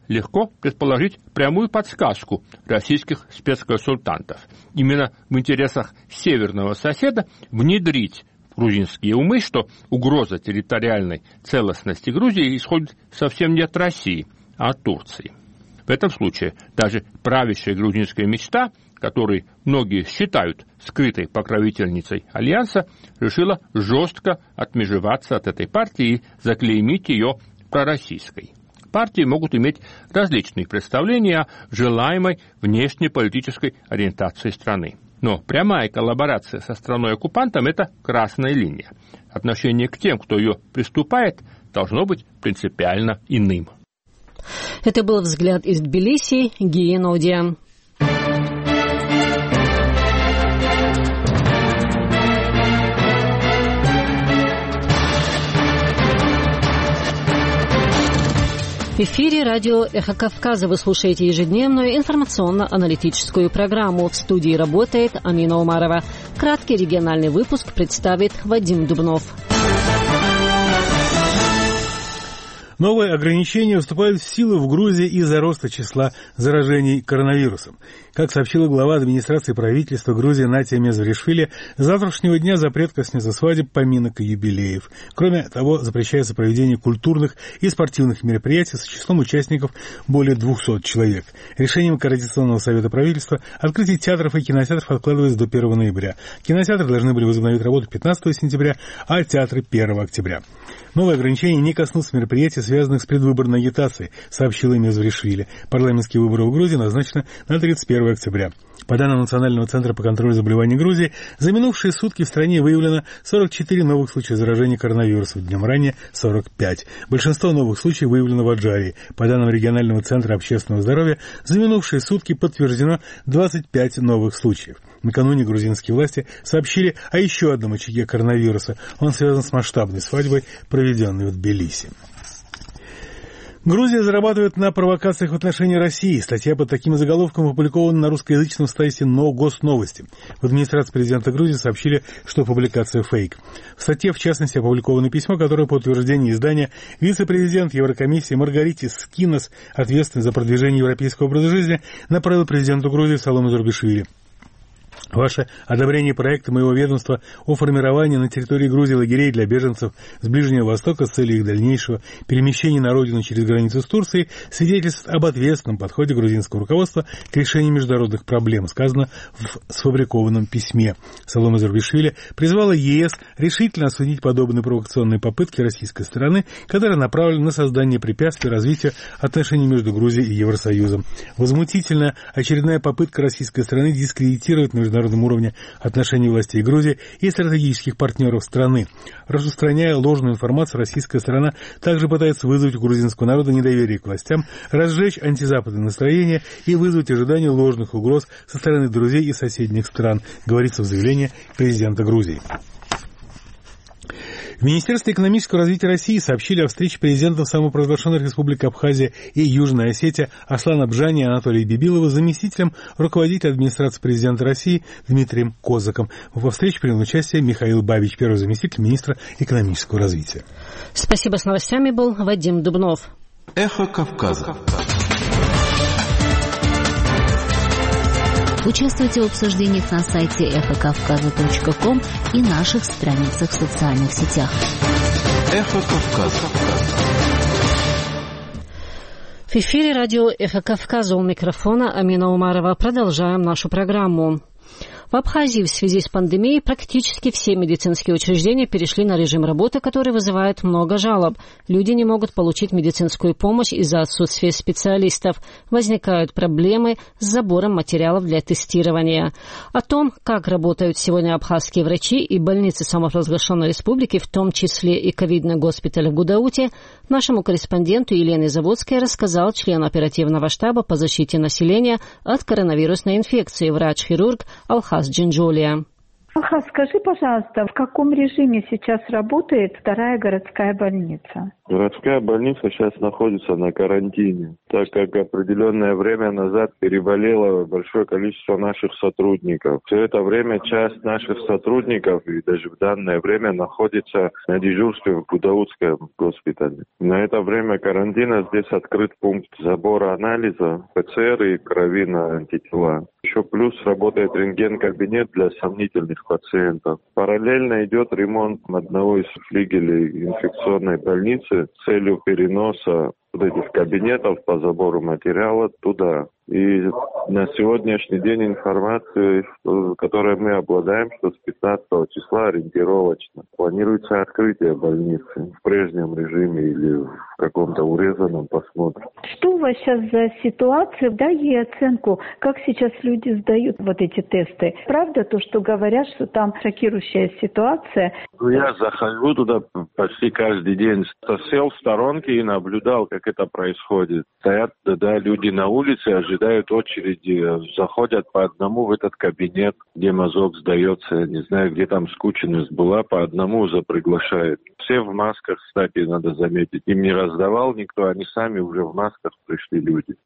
[SPEAKER 13] легко предположить прямую подсказку российских спецконсультантов. Именно в интересах северного соседа внедрить в грузинские умы, что угроза территориальной целостности Грузии исходит совсем не от России, а от Турции. В этом случае даже правящая грузинская мечта, которую многие считают скрытой покровительницей Альянса, решила жестко отмежеваться от этой партии и заклеймить ее пророссийской. Партии могут иметь различные представления о желаемой внешнеполитической ориентации страны. Но прямая коллаборация со страной-оккупантом – это красная линия. Отношение к тем, кто ее приступает, должно быть принципиально иным.
[SPEAKER 1] Это был взгляд из Тбилиси, Гия Нодия. В эфире радио «Эхо Кавказа». Вы слушаете ежедневную информационно-аналитическую программу. В студии работает Амина Умарова. Краткий региональный выпуск представит Вадим Дубнов.
[SPEAKER 5] Новые ограничения вступают в силу в Грузии из-за роста числа заражений коронавирусом. Как сообщила глава администрации правительства Грузии Натия Мезваришвили, с завтрашнего дня запрет коснется свадеб, поминок и юбилеев. Кроме того, запрещается проведение культурных и спортивных мероприятий с числом участников более двухсот человек. Решением Координационного совета правительства открытие театров и кинотеатров откладывается до первого ноября. Кинотеатры должны были возобновить работу пятнадцатого сентября, а театры первого октября. Новые ограничения не коснутся мероприятий, связанных с предвыборной агитацией, сообщила Мезваришвили. Парламентские выборы в Грузии назначены на тридцать первого октября. По данным Национального центра по контролю заболеваний Грузии, за минувшие сутки в стране выявлено сорок четыре новых случая заражения коронавирусом, днем ранее сорок пять. Большинство новых случаев выявлено в Аджарии. По данным регионального центра общественного здоровья, за минувшие сутки подтверждено двадцать пять новых случаев. Накануне грузинские власти сообщили о еще одном очаге коронавируса. Он связан с масштабной свадьбой, проведенной в Тбилиси. Грузия зарабатывает на провокациях в отношении России. Статья под таким заголовком опубликована на русскоязычном сайте «Но Госновости». В администрации президента Грузии сообщили, что публикация фейк. В статье, в частности, опубликовано письмо, которое по утверждению издания вице-президент Еврокомиссии Маргаритис Скинос, ответственный за продвижение европейского образа жизни, направил президенту Грузии Саломе Зурбишвили. Ваше одобрение проекта моего ведомства о формировании на территории Грузии лагерей для беженцев с Ближнего Востока с целью их дальнейшего перемещения на родину через границу с Турцией свидетельствует об ответственном подходе грузинского руководства к решению международных проблем, сказано в сфабрикованном письме. Саломе Зурбишвили призвала ЕС решительно осудить подобные провокационные попытки российской стороны, которые направлены на создание препятствий развитию отношений между Грузией и Евросоюзом. Возмутительная очередная попытка российской стороны дискредитировать международные уровне отношений властей Грузии и стратегических партнеров страны. Распространяя ложную информацию, российская сторона также пытается вызвать у грузинского народа недоверие к властям, разжечь антизападные настроения и вызвать ожидание ложных угроз со стороны друзей и соседних стран, говорится в заявлении президента Грузии. В Министерстве экономического развития России сообщили о встрече президентов самопровозглашенных республик Абхазия и Южная Осетия Аслана Бжани и Анатолия Бибилова с заместителем руководителя администрации президента России Дмитрием Козаком. Во встрече принял участие Михаил Бабич, первый заместитель министра экономического развития.
[SPEAKER 1] Спасибо. С новостями был Вадим Дубнов.
[SPEAKER 14] Эхо Кавказа.
[SPEAKER 10] Участвуйте в обсуждениях на сайте эхо кавказа точка ком и наших страницах в социальных сетях.
[SPEAKER 14] Эхо Кавказа.
[SPEAKER 1] В эфире радио «Эхо Кавказа», у микрофона Амина Умарова. Продолжаем нашу программу. В Абхазии в связи с пандемией практически все медицинские учреждения перешли на режим работы, который вызывает много жалоб. Люди не могут получить медицинскую помощь из-за отсутствия специалистов. Возникают проблемы с забором материалов для тестирования. О том, как работают сегодня абхазские врачи и больницы самопровозглашенной республики, в том числе и ковидный госпиталь в Гудауте, нашему корреспонденту Елене Заводской рассказал член оперативного штаба по защите населения от коронавирусной инфекции, врач-хирург Алхаз Джинджолия.
[SPEAKER 15] Ага, скажи, пожалуйста, в каком режиме сейчас работает вторая городская больница?
[SPEAKER 3] Городская больница сейчас находится на карантине, так как определенное время назад переболело большое количество наших сотрудников. Все это время часть наших сотрудников и даже в данное время находится на дежурстве в Гудаутском госпитале. На это время карантина здесь открыт пункт забора анализа ПЦР и крови на антитела. Еще плюс работает рентген-кабинет для сомнительных пациентов. Параллельно идет ремонт одного из флигелей инфекционной больницы с целью переноса вот этих кабинетов по забору материала туда. И на сегодняшний день информация, которой мы обладаем, что с пятнадцатого числа ориентировочно планируется открытие больницы в прежнем режиме или в каком-то урезанном, посмотрим.
[SPEAKER 15] Что у вас сейчас за ситуация? Дай ей оценку, как сейчас люди сдают вот эти тесты. Правда то, что говорят, что там шокирующая ситуация?
[SPEAKER 3] Я захожу туда почти каждый день. Сел в сторонке и наблюдал, как это происходит. Стоят да, люди на улице, ожидают очереди, заходят по одному в этот кабинет, где мазок сдается. Я не знаю, где там скученность была, по одному уже приглашают. Все в масках, кстати, надо заметить. Им не раздавал никто, они сами уже в масках пришли люди.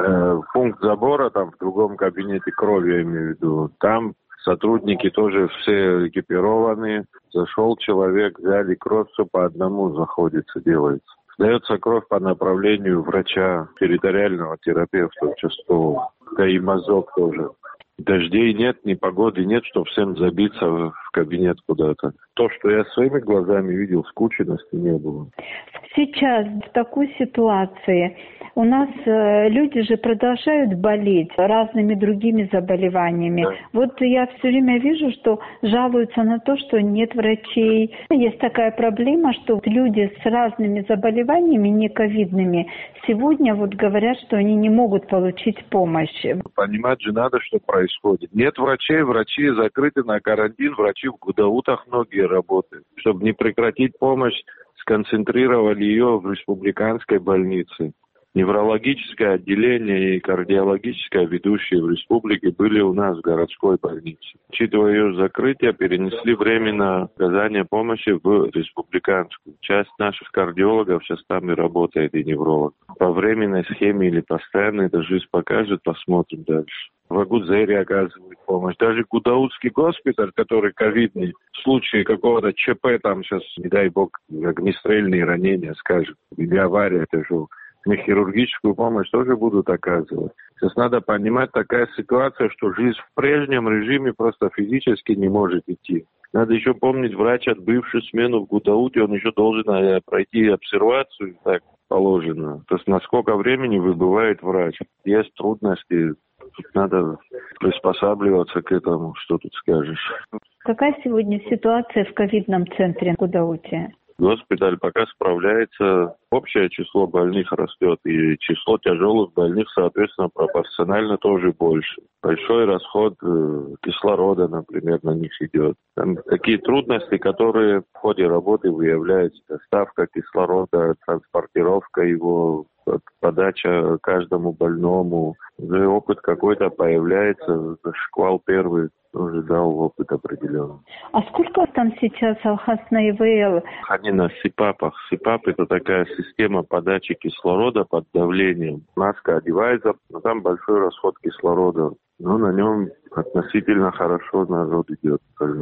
[SPEAKER 3] Пункт забора там в другом кабинете, крови я имею в виду, там сотрудники тоже все экипированы. Зашел человек, взяли кровь, все по одному заходится, делается. Сдается кровь по направлению врача, территориального терапевта, участкового. Да и мазок тоже. Дождей нет, ни погоды нет, чтобы всем забиться в кабинет куда-то. То, что я своими глазами видел, скученности не было.
[SPEAKER 15] Сейчас в такой ситуации у нас э, люди же продолжают болеть разными другими заболеваниями. Да. Вот я все время вижу, что жалуются на то, что нет врачей. Есть такая проблема, что люди с разными заболеваниями, не ковидными, сегодня вот говорят, что они не могут получить помощь.
[SPEAKER 3] Понимать же надо, что происходит. Нет врачей, врачи закрыты на карантин, врачи в Гудаутах многие работают. Чтобы не прекратить помощь, сконцентрировали ее в республиканской больнице. Неврологическое отделение и кардиологическое ведущие в республике были у нас в городской больнице. Учитывая ее закрытие, перенесли временно оказание помощи в республиканскую. Часть наших кардиологов сейчас там и работает, и невролог. По временной схеме или постоянно это жизнь покажет, посмотрим дальше. В Агудзере оказывают помощь. Даже Гудаутский госпиталь, который ковидный, в случае какого-то ЧП, там сейчас, не дай бог, огнестрельные ранения, скажем, или авария тяжелая, мне хирургическую помощь тоже будут оказывать. Сейчас надо понимать, такая ситуация, что жизнь в прежнем режиме просто физически не может идти. Надо еще помнить, врач, отбывший смену в Гудауте, он еще должен пройти обсервацию, так положено. То есть на сколько времени выбывает врач. Есть трудности, тут надо приспосабливаться к этому, что тут скажешь.
[SPEAKER 15] Какая сегодня ситуация в ковидном центре в Гудауте?
[SPEAKER 3] Госпиталь пока справляется. Общее число больных растет, и число тяжелых больных, соответственно, пропорционально тоже больше. Большой расход кислорода, например, на них идет. Там такие трудности, которые в ходе работы выявляются. Доставка кислорода, транспортировка его, подача каждому больному. Уже опыт какой-то появляется, шквал первый тоже дал опыт определенный.
[SPEAKER 15] А сколько там сейчас Алхаз на ИВЛ?
[SPEAKER 3] Они на СИПАПах. СИПАП — это такая система подачи кислорода под давлением. Маска одевается, но там большой расход кислорода. Но на нем относительно хорошо народ идет.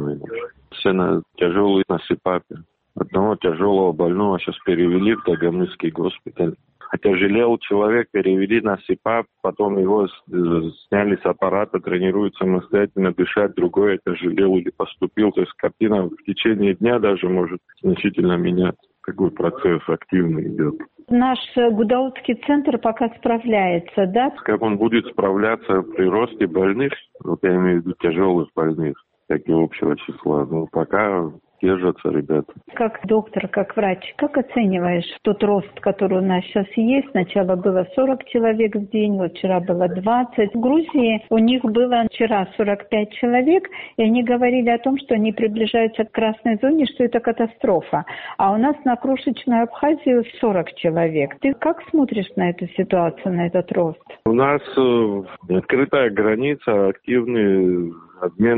[SPEAKER 3] Все на тяжелые на СИПАПе. Одного тяжелого больного сейчас перевели в Дагомысский госпиталь. Отяжелел человек, перевели на СИПАП, потом его сняли с аппарата, тренируют самостоятельно дышать, другой отяжелел или поступил. То есть картина в течение дня даже может значительно меняться. Такой процесс активный идет.
[SPEAKER 15] Наш Гудаутский центр пока справляется, да?
[SPEAKER 3] Как он будет справляться при росте больных, вот я имею в виду тяжелых больных, как и общего числа, ну пока держатся ребята.
[SPEAKER 15] Как доктор, как врач, как оцениваешь тот рост, который у нас сейчас есть? Сначала было сорок человек в день, вот вчера было двадцать. В Грузии у них было вчера сорок пять человек, и они говорили о том, что они приближаются к красной зоне, что это катастрофа. А у нас на крошечную Абхазию сорок человек. Ты как смотришь на эту ситуацию, на этот рост?
[SPEAKER 3] У нас э, открытая граница, активный обмен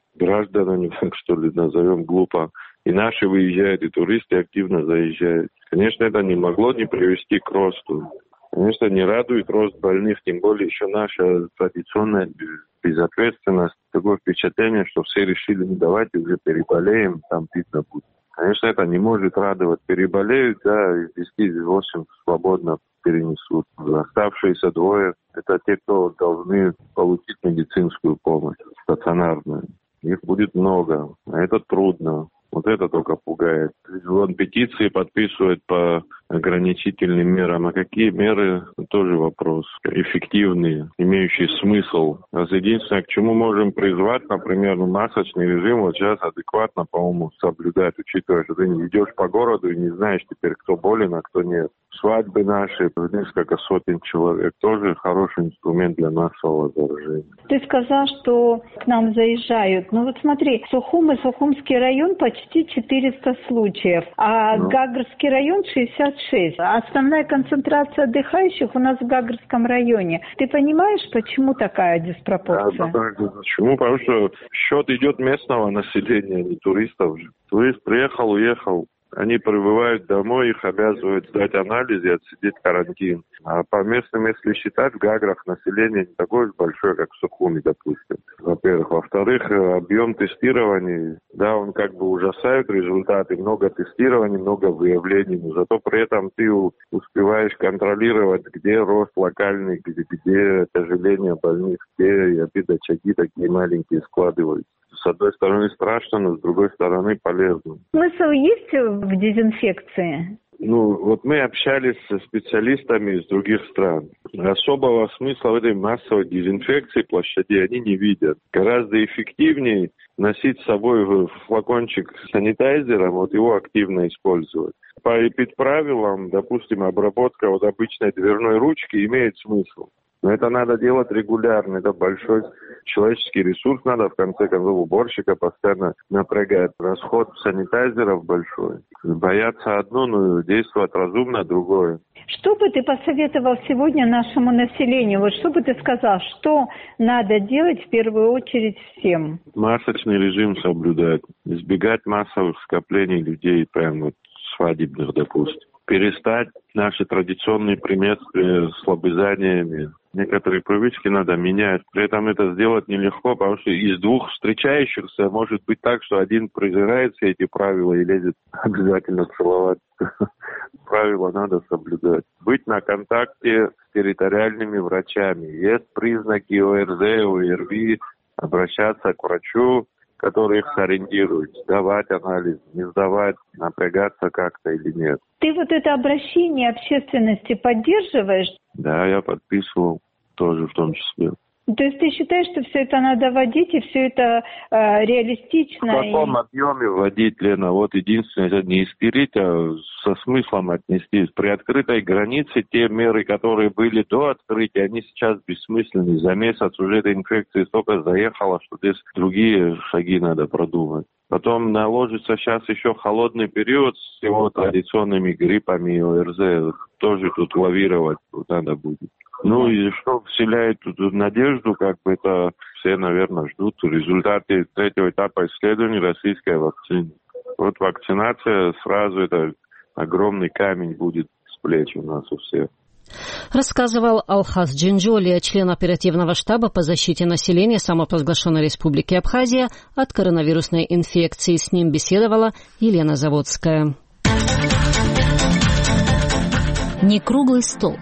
[SPEAKER 3] гражданами, так что ли, назовем глупо. И наши выезжают, и туристы активно заезжают. Конечно, это не могло не привести к росту. Конечно, не радует рост больных, тем более еще наша традиционная безответственность. Такое впечатление, что все решили, ну давайте уже переболеем, там видно будет. Конечно, это не может радовать. Переболеют, да, из десяти восемь свободно перенесут. Оставшиеся двое – это те, кто должны получить медицинскую помощь стационарную. Их будет много, а это трудно. Вот это только пугает. Он петиции подписывает по ограничительным мерам. А какие меры? Тоже вопрос. Эффективные, имеющие смысл. А единственное, к чему можем призвать, например, ну, масочный режим вот сейчас адекватно, по-моему, соблюдать, учитывая, что ты не идешь по городу и не знаешь теперь, кто болен, а кто нет. Свадьбы наши, несколько сотен человек, тоже хороший инструмент для массового заражения.
[SPEAKER 15] Ты сказал, что к нам заезжают. Ну вот смотри, Сухум и Сухумский район почти четыреста случаев, а ну. Гагарский район шестьдесят шесть. А основная концентрация отдыхающих у нас в Гагарском районе. Ты понимаешь, почему такая диспропорция?
[SPEAKER 3] Да, да, почему? Потому что счет идет местного населения, не туристов же. Турист приехал, уехал. Они прибывают домой, их обязывают сдать анализы и отсидеть карантин. А по местным, если считать, в Гаграх население не такое же большое, как в Сухуми, допустим. Во-первых. Во-вторых, объем тестирований, да, он как бы ужасает результаты. Много тестирований, много выявлений. Но зато при этом ты успеваешь контролировать, где рост локальный, где, где тяжеление больных, где опять очаги такие маленькие складываются. С одной стороны страшно, но с другой стороны полезно.
[SPEAKER 15] Смысл есть в дезинфекции?
[SPEAKER 3] Ну, вот мы общались со специалистами из других стран. Особого смысла в этой массовой дезинфекции площадей они не видят. Гораздо эффективнее носить с собой флакончик с санитайзером, вот его активно использовать. По эпидправилам, допустим, обработка вот обычной дверной ручки имеет смысл. Но это надо делать регулярно, это большой человеческий ресурс, надо в конце концов уборщика постоянно напрягать. Расход санитайзеров большой. Бояться одно, но действовать разумно другое.
[SPEAKER 15] Что бы ты посоветовал сегодня нашему населению? Вот что бы ты сказал, что надо делать в первую очередь всем?
[SPEAKER 3] Масочный режим соблюдать, избегать массовых скоплений людей, прямо вот свадебных, допустим. Перестать наши традиционные приметствия с лобызаниями. Некоторые привычки надо менять. При этом это сделать нелегко, потому что из двух встречающихся может быть так, что один презирает все эти правила и лезет обязательно целовать. Правила надо соблюдать. Быть на контакте с территориальными врачами. Есть признаки ОРЗ, ОРВИ, обращаться к врачу, который их сориентирует, сдавать анализ, не сдавать, напрягаться как-то или нет.
[SPEAKER 15] Ты вот это обращение общественности поддерживаешь?
[SPEAKER 3] Да, я подписывал тоже в том числе.
[SPEAKER 15] То есть ты считаешь, что все это надо вводить, и все это э, реалистично?
[SPEAKER 3] В каком и... объеме вводить, Лена? Вот единственное, это не истерить, а со смыслом отнестись. При открытой границе те меры, которые были до открытия, они сейчас бессмысленны. За месяц уже эта инфекция столько заехала, что здесь другие шаги надо продумать. Потом наложится сейчас еще холодный период с его традиционными гриппами и ОРЗ. Тоже тут лавировать надо будет. Ну и что вселяет тут надежду, как бы это все, наверное, ждут результаты третьего этапа исследований российской вакцины. Вот вакцинация сразу, это огромный камень будет с плеч у нас у всех.
[SPEAKER 1] Рассказывал Алхаз Джинджолия, член оперативного штаба по защите населения самопровозглашенной Республики Абхазия от коронавирусной инфекции. С ним беседовала Елена Заводская.
[SPEAKER 10] Некруглый стол.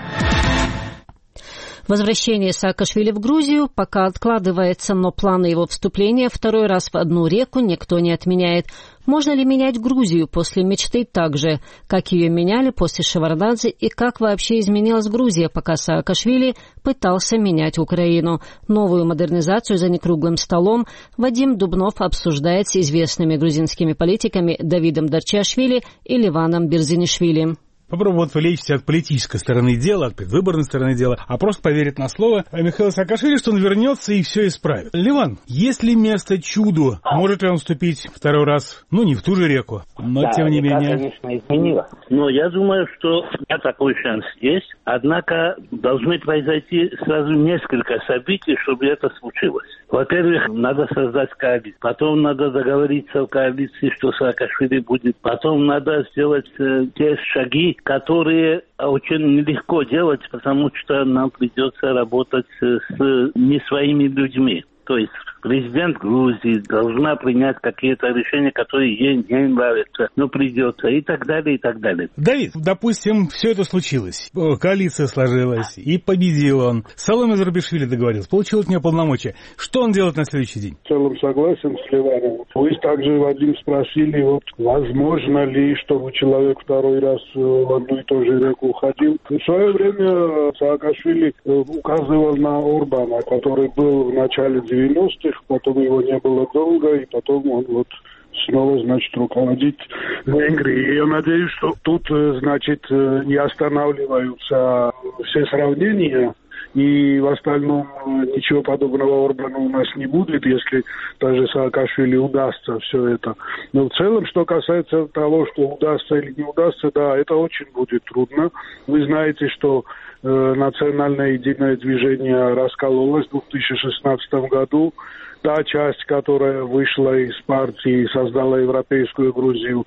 [SPEAKER 1] Возвращение Саакашвили в Грузию пока откладывается, но планы его вступления второй раз в одну реку никто не отменяет. Можно ли менять Грузию после мечты так же, как ее меняли после Шеварднадзе, и как вообще изменилась Грузия, пока Саакашвили пытался менять Украину? Новую модернизацию за некруглым столом Вадим Дубнов обсуждает с известными грузинскими политиками Давидом Дарчиашвили и Ливаном Берзинишвили.
[SPEAKER 5] Попробуем отвлечься от политической стороны дела, от предвыборной стороны дела, а просто поверить на слово Михаила Саакашвили, что он вернется и все исправит. Ливан, есть ли место чуду? Может ли он вступить второй раз? Ну, не в ту же реку, но
[SPEAKER 16] да,
[SPEAKER 5] тем не
[SPEAKER 16] река,
[SPEAKER 5] менее.
[SPEAKER 16] Конечно, изменила. Но я думаю, что такой шанс есть. Однако должны произойти сразу несколько событий, чтобы это случилось. Во-первых, надо создать коалицию. Потом надо договориться в коалиции, что Саакашвили будет. Потом надо сделать э, те шаги, которые очень нелегко делать, потому что нам придется работать с не своими людьми. То есть президент Грузии должна принять какие-то решения, которые ей не нравятся, но придется, и так далее, и так далее.
[SPEAKER 5] Давид, допустим, все это случилось. Коалиция сложилась, и победил он. Саломе Зурабишвили договорился, получил от нее полномочия. Что он делает на следующий день?
[SPEAKER 17] В целом согласен с Ливаном. Вы также, Вадим, спросили, вот, возможно ли, чтобы человек второй раз в одну и ту же реку уходил. В свое время Саакашвили указывал на Орбана, который был в начале девяностых, потом его не было долго, и потом он вот снова, значит, руководит Венгрией. Я надеюсь, что тут, значит, не останавливаются все сравнения, и в остальном ничего подобного Орбану у нас не будет, если даже Саакашвили удастся все это. Но в целом, что касается того, что удастся или не удастся, да, это очень будет трудно. Вы знаете, что э, национальное единое движение раскололось в две тысячи шестнадцатом году. Та часть, которая вышла из партии и создала Европейскую Грузию,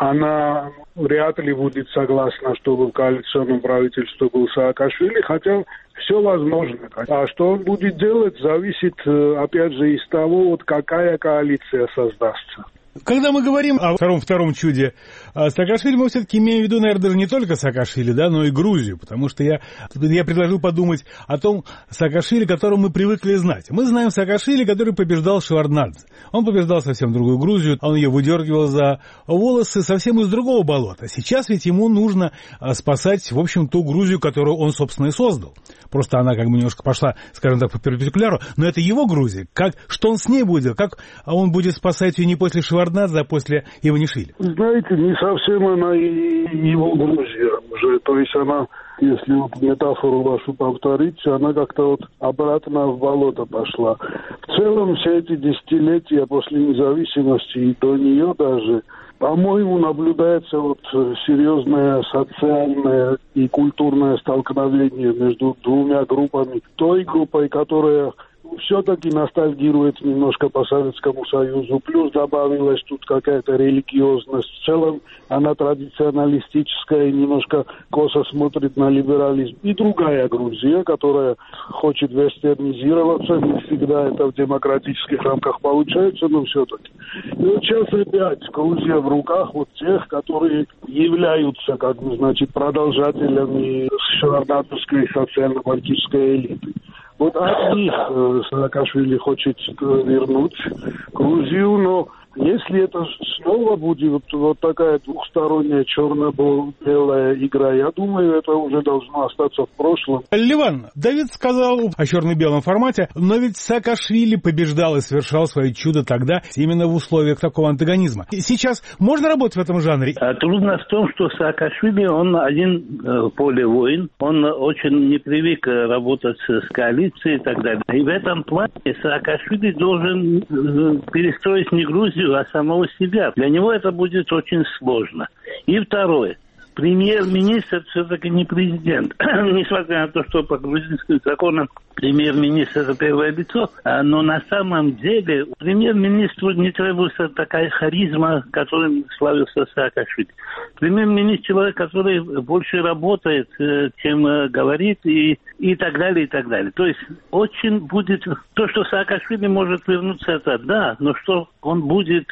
[SPEAKER 17] она вряд ли будет согласна, чтобы в коалиционном правительстве был Саакашвили, хотя все возможно. А что он будет делать, зависит, опять же, из того, вот какая коалиция создастся.
[SPEAKER 5] Когда мы говорим о втором-втором чуде Саакашвили, мы все-таки имеем в виду, наверное, даже не только Саакашвили, да, но и Грузию, потому что я, я предложил подумать о том Саакашвили, которого мы привыкли знать. Мы знаем Саакашвили, который побеждал Шеварднадзе. Он побеждал совсем другую Грузию, он ее выдергивал за волосы совсем из другого болота. Сейчас ведь ему нужно спасать, в общем, ту Грузию, которую он, собственно, и создал. Просто она как бы немножко пошла, скажем так, по перпендикуляру, но это его Грузия. Как, что он с ней будет? Как он будет спасать ее не после Шеварднадзе, а после Иванишвили?
[SPEAKER 17] Знаете, не совсем она и его Грузия уже. То есть она, если вот метафору вашу повторить, она как-то вот обратно в болото пошла. В целом все эти десятилетия после независимости и до нее даже, по-моему, наблюдается вот серьезное социальное и культурное столкновение между двумя группами. Той группой, которая все-таки ностальгирует немножко по Советскому Союзу, плюс добавилась тут какая-то религиозность. В целом она традиционалистическая и немножко косо смотрит на либерализм. И другая Грузия, которая хочет вестернизироваться, не всегда это в демократических рамках получается, но все-таки. И вот сейчас опять Грузия в руках вот тех, которые являются, как бы, значит, продолжателями шеварднадзевской социально-политической элиты. Вот от них э, Саакашвили хочет вернуть Грузию, но если это снова будет вот, вот такая двухсторонняя черно-белая игра, я думаю, это уже должно остаться в прошлом.
[SPEAKER 5] Ливан, Давид сказал о черно-белом формате, но ведь Саакашвили побеждал и совершал свои чудо тогда именно в условиях такого антагонизма. Сейчас можно работать в этом жанре?
[SPEAKER 16] Трудно в том, что Саакашвили, он один э, поле воин, он очень не привык работать с коалицией и так далее. И в этом плане Саакашвили должен э, перестроить не Грузию, а самого себя. Для него это будет очень сложно. И второе. Премьер-министр все-таки не президент. Несмотря на то, что по грузинским законам премьер-министр это первое лицо, но на самом деле премьер-министру не требуется такая харизма, которым славился Саакашвили. Премьер-министр человек, который больше работает, чем говорит, и, и так далее, и так далее. То есть очень будет... То, что Саакашвили может вернуться, это да, но что он будет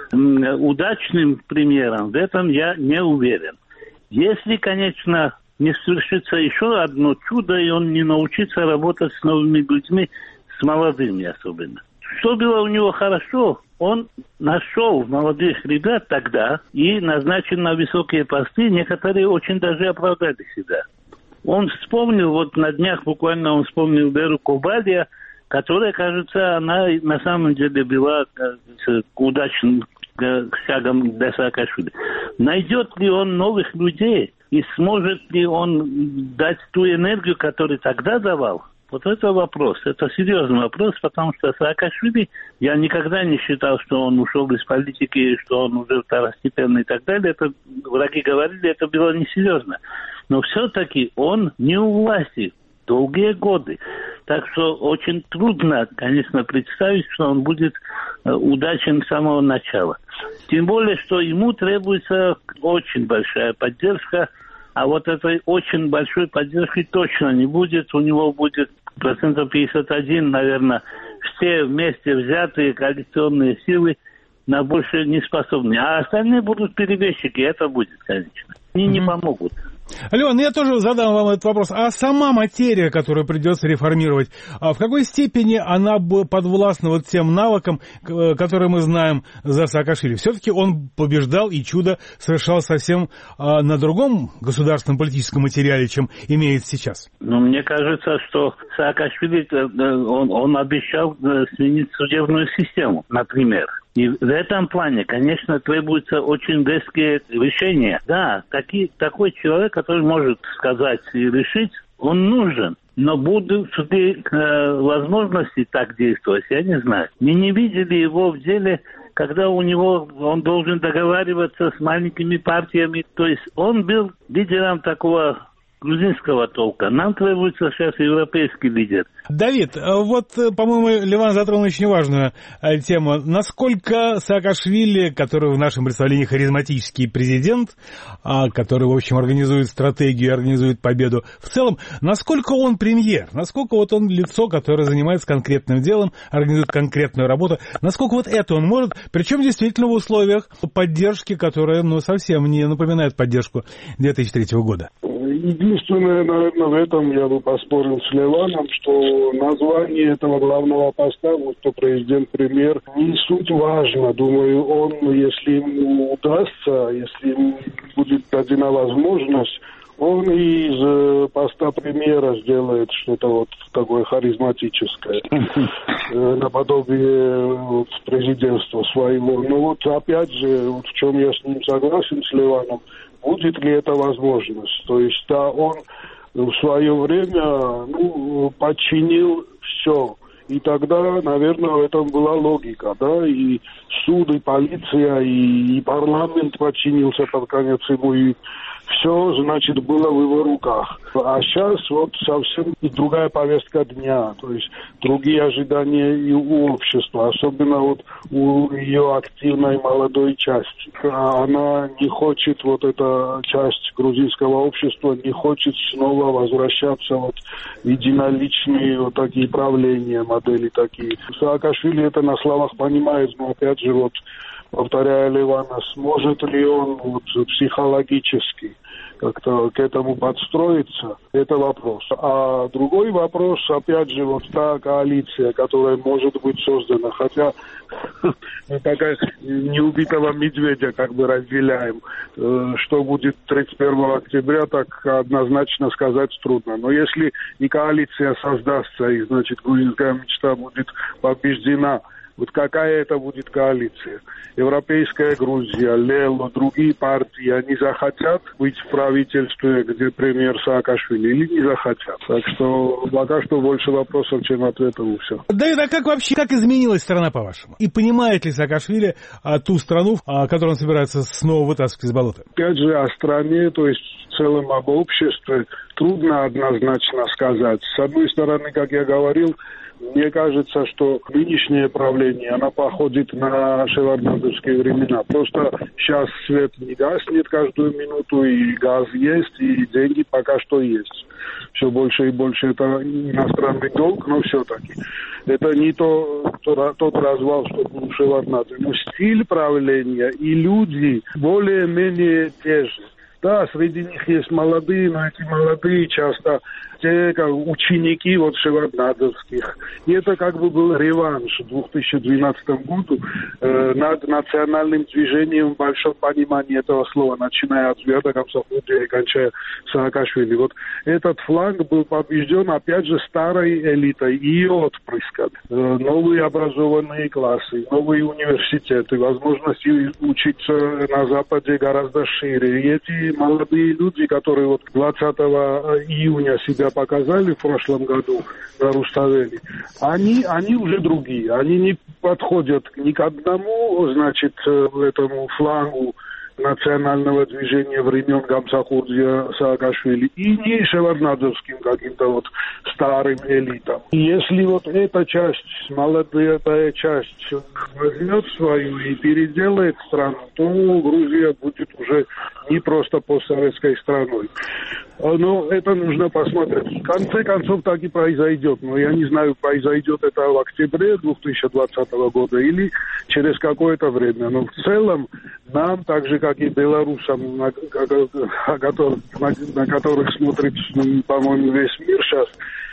[SPEAKER 16] удачным премьером, в этом я не уверен. Если, конечно, не совершится еще одно чудо, и он не научится работать с новыми людьми, с молодыми особенно. Что было у него хорошо, он нашел молодых ребят тогда и назначил на высокие посты, некоторые очень даже оправдали себя. Он вспомнил, вот на днях буквально он вспомнил Веру Кобалья, которая, кажется, она на самом деле была удачным шагом для Саакашвили. Найдет ли он новых людей и сможет ли он дать ту энергию, которую тогда давал? Вот это вопрос. Это серьезный вопрос, потому что Саакашвили, я никогда не считал, что он ушел из политики, что он уже второстепенный и так далее. Это враги говорили, это было несерьезно. Но все-таки он не у власти. долгие годы. Так что очень трудно, конечно, представить, что он будет удачен с самого начала. Тем более, что ему требуется очень большая поддержка, а вот этой очень большой поддержки точно не будет. У него будет процентов пятьдесят один, наверное, все вместе взятые коалиционные силы на больше не способны. А остальные будут перебежчики, это будет, конечно. Они mm-hmm. не помогут.
[SPEAKER 5] Леон, я тоже задам вам этот вопрос. А сама материя, которую придется реформировать, в какой степени она подвластна вот тем навыкам, которые мы знаем за Саакашвили? Все-таки он побеждал и чудо совершал совсем на другом государственном политическом материале, чем имеет сейчас.
[SPEAKER 16] Ну, мне кажется, что Саакашвили, он, он обещал сменить судебную систему, например. И в этом плане, конечно, требуются очень резкие решения. Да, таки, такой человек, который может сказать и решить, он нужен. Но будут ли э, возможности так действовать, я не знаю. Мы не видели его в деле, когда у него он должен договариваться с маленькими партиями. То есть он был лидером такого грузинского толка. Нам требуется сейчас европейский лидер.
[SPEAKER 5] Давид, вот, по-моему, Ливан затронул очень важную тему. Насколько Саакашвили, который в нашем представлении харизматический президент, который, в общем, организует стратегию, организует победу, в целом, насколько он премьер, насколько вот он лицо, которое занимается конкретным делом, организует конкретную работу, насколько вот это он может, причем действительно в условиях поддержки, которая, ну, совсем не напоминает поддержку две тысячи третьего года.
[SPEAKER 17] Единственное, наверное, в этом я бы поспорил с Ливаном, что название этого главного поста, вот то президент-премьер, не суть важно. Думаю, он, если ему удастся, если ему будет дана возможность, он из поста премьера сделает что-то вот такое харизматическое, наподобие президентства своего. Но вот опять же, вот в чем я с ним согласен, с Ливаном, будет ли это возможность? То есть, да, он в свое время ну, подчинил все. И тогда, наверное, в этом была логика, да, и суд, и полиция, и, и парламент подчинился под конец ему, и все, значит, было в его руках. А сейчас вот совсем другая повестка дня, то есть другие ожидания и у общества, особенно вот у ее активной молодой части. Она не хочет, вот эта часть грузинского общества не хочет снова возвращаться вот в единоличные вот такие правления, модели такие. Саакашвили это на словах понимает, но опять же вот повторяя Ливана, сможет ли он вот, психологически как-то к этому подстроиться, это вопрос. А другой вопрос, опять же, вот та коалиция, которая может быть создана, хотя мы пока не убитого медведя как бы разделяем, что будет тридцать первого октября, так однозначно сказать трудно. Но если и коалиция создастся, и, значит, грузинская мечта будет побеждена, вот какая это будет коалиция? Европейская Грузия, Лело, другие партии, они захотят быть в правительстве, где премьер Саакашвили, или не захотят? Так что пока что больше вопросов, чем ответов, и все.
[SPEAKER 5] Давид, а как вообще, как изменилась страна, по-вашему? И понимает ли Саакашвили а, ту страну, а, которую он собирается снова вытаскивать из болота?
[SPEAKER 17] Опять же, о стране, то есть в целом об обществе, трудно однозначно сказать. С одной стороны, как я говорил, мне кажется, что нынешнее правление, оно походит на шеварднадзевские времена. Просто сейчас свет не гаснет каждую минуту, и газ есть, и деньги пока что есть. Все больше и больше это иностранный долг, но все-таки. Это не то, то, тот развал, что был в Шеварднадзе. Но стиль правления и люди более-менее те же. Да, среди них есть молодые, но эти молодые часто те как ученики вот шеварднадзевских. И это как бы был реванш в две тысячи двенадцатом году э, над национальным движением в большом понимании этого слова, начиная от Звезда Комсомольска и кончая Саакашвили. Вот этот фланг был побежден, опять же, старой элитой и ее отпрысками. Э, новые образованные классы, новые университеты, возможности учиться на Западе гораздо шире. И эти молодые люди, которые вот двадцатого июня себя показали в прошлом году на Руставели, они, они уже другие. Они не подходят ни к одному, значит, этому флангу национального движения времен Гамсахурдия Саакашвили, и не шеварднадзевским каким-то вот старым элитам. И если вот эта часть, молодая часть возьмет свою и переделает страну, то Грузия будет уже не просто постсоветской страной. Но это нужно посмотреть. В конце концов так и произойдет. Но я не знаю, произойдет это в октябре две тысячи двадцатого года или через какое-то время. Но в целом нам, так же как и белорусам, на, на, на которых смотрит, по-моему, весь мир сейчас,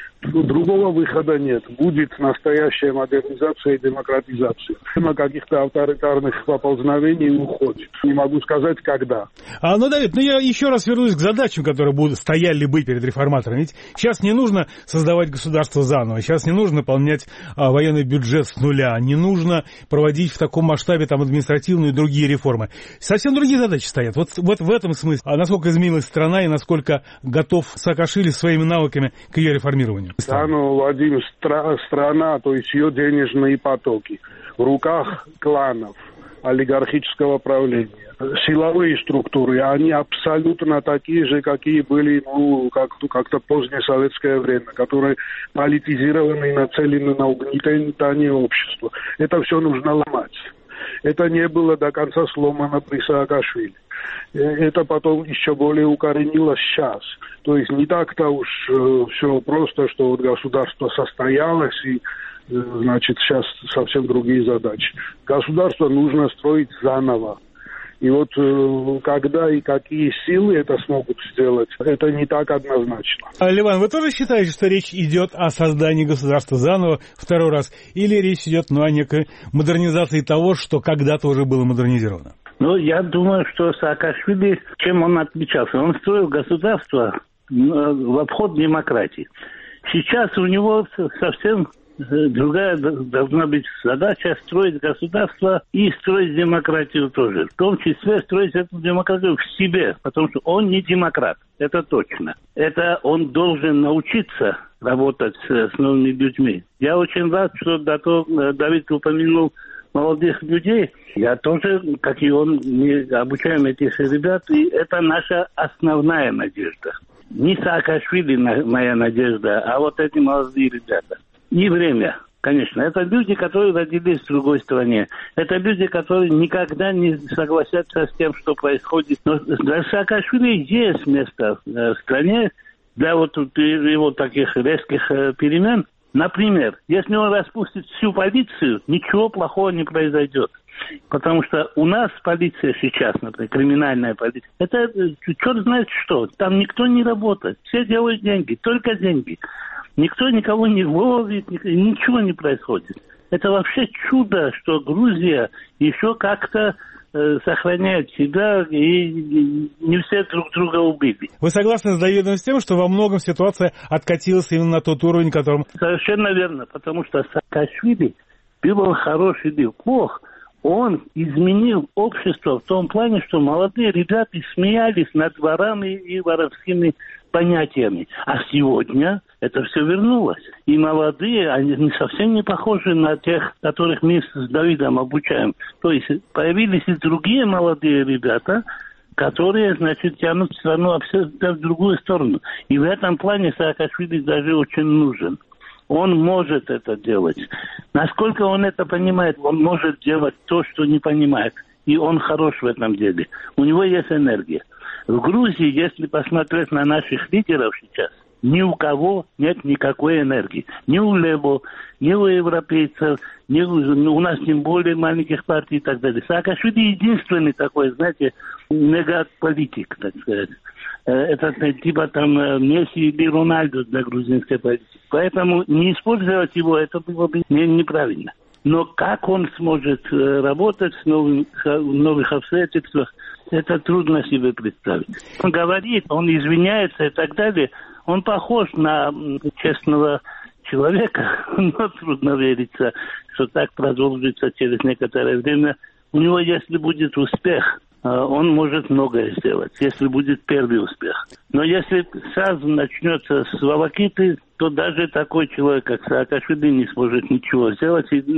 [SPEAKER 17] другого выхода нет. Будет настоящая модернизация и демократизация. На каких-то авторитарных поползновений уходит. Не могу сказать, когда.
[SPEAKER 5] А, ну, Давид, ну я еще раз вернусь к задачам, которые будут, стояли бы перед реформаторами. Ведь сейчас не нужно создавать государство заново, сейчас не нужно наполнять а, военный бюджет с нуля, не нужно проводить в таком масштабе там административные и другие реформы. Совсем другие задачи стоят. Вот, вот в этом смысле. А насколько изменилась страна и насколько готов Саакашвили своими навыками к ее реформированию?
[SPEAKER 17] Да, ну, Владимир, стра- страна, то есть ее денежные потоки в руках кланов, олигархического правления. Силовые структуры, они абсолютно такие же, какие были, ну, как-то, как-то позднее советское время, которые политизированы и нацелены на угнетание общества. Это все нужно ломать. Это не было до конца сломано при Саакашвили. Это потом еще более укоренилось сейчас. То есть не так-то уж э, все просто, что вот государство состоялось и, э, значит, сейчас совсем другие задачи. Государство нужно строить заново. И вот э, когда и какие силы это смогут сделать, это не так однозначно.
[SPEAKER 5] А, Ливан, вы тоже считаете, что речь идет о создании государства заново второй раз? Или речь идет, ну, о некой модернизации того, что когда-то уже было модернизировано?
[SPEAKER 16] Ну, я думаю, что Саакашвили, чем он отличался? Он строил государство в обход демократии. Сейчас у него совсем другая должна быть задача — строить государство и строить демократию тоже. В том числе строить эту демократию в себе, потому что он не демократ, это точно. Это он должен научиться работать с новыми людьми. Я очень рад, что Давид упомянул молодых людей. Я тоже, как и он, мы обучаем этих ребят, и это наша основная надежда. Не Саакашвили моя надежда, а вот эти молодые ребята. Не время, конечно. Это люди, которые родились в другой стране. Это люди, которые никогда не согласятся с тем, что происходит. Но для Саакашвили есть место в стране для вот его таких резких перемен. Например, если он распустит всю полицию, ничего плохого не произойдет. Потому что у нас полиция сейчас, например, криминальная полиция, это черт знает что. Там никто не работает. Все делают деньги, только деньги. Никто никого не ловит, ничего не происходит. Это вообще чудо, что Грузия еще как-то э, сохраняет себя, и не все друг друга убили.
[SPEAKER 5] Вы согласны с Давидом с тем, что во многом ситуация откатилась именно на тот уровень, которым...
[SPEAKER 16] Совершенно верно, потому что Саакашвили, был он хороший, был плох, он изменил общество в том плане, что молодые ребята смеялись над ворами и воровскими понятиями. А сегодня это все вернулось. И молодые, они совсем не похожи на тех, которых мы с Давидом обучаем. То есть появились и другие молодые ребята, которые, значит, тянут страну абсолютно в другую сторону. И в этом плане Саакашвили даже очень нужен. Он может это делать. Насколько он это понимает, он может делать то, что не понимает. И он хорош в этом деле. У него есть энергия. В Грузии, если посмотреть на наших лидеров сейчас, ни у кого нет никакой энергии. Ни у Лебо, ни у европейцев, ни у, у нас тем более маленьких партий и так далее. Саакашвили единственный такой, знаете, мегаполитик, так сказать. Это типа там Месси или Рональдо для грузинской политики. Поэтому не использовать его, это было бы неправильно. Но как он сможет работать в новых, новых обстоятельствах, это трудно себе представить. Он говорит, он извиняется и так далее. Он похож на честного человека, но трудно вериться, что так продолжится через некоторое время. У него, если будет успех, он может многое сделать, если будет первый успех. Но если сразу начнется с волокиты, то даже такой человек, как Саакашвили, не сможет ничего сделать. И мы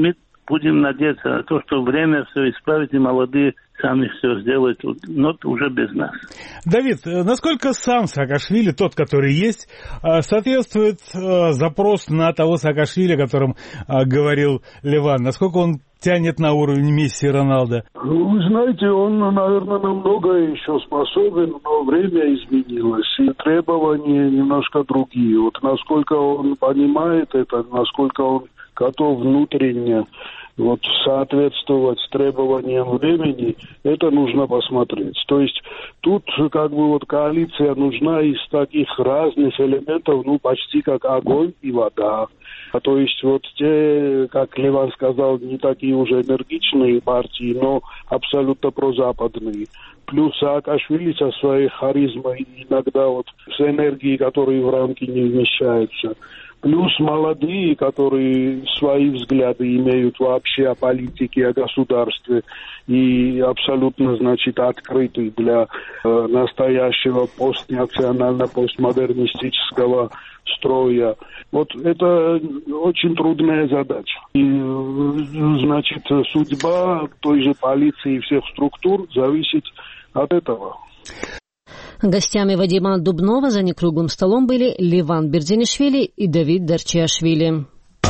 [SPEAKER 16] будем надеяться на то, что время все исправит, и молодые сами все сделают, но уже без нас.
[SPEAKER 5] Давид, насколько сам Саакашвили, тот, который есть, соответствует запросу на того Саакашвили, о котором говорил Леван? Насколько он тянет на уровень Месси и Роналдо?
[SPEAKER 17] Вы знаете, он, наверное, на многое еще способен, но время изменилось, и требования немножко другие. Вот насколько он понимает это, насколько он готов внутренне вот соответствовать требованиям времени, это нужно посмотреть. То есть тут как бы вот коалиция нужна из таких разных элементов, ну почти как огонь и вода. А то есть вот те, как Леван сказал, не такие уже энергичные партии, но абсолютно прозападные. Плюс Саакашвили со своей харизмой, иногда вот с энергией, которые в рамки не вмещаются. Плюс молодые, которые свои взгляды имеют вообще о политике, о государстве и абсолютно, значит, открыты для э, настоящего постнационально-постмодернистического строя. Вот это очень трудная задача. И, значит, судьба той же полиции и всех структур зависит от этого.
[SPEAKER 1] Гостями Вадима Дубнова за некруглым столом были Леван Бердзинишвили и Давид Дарчиашвили.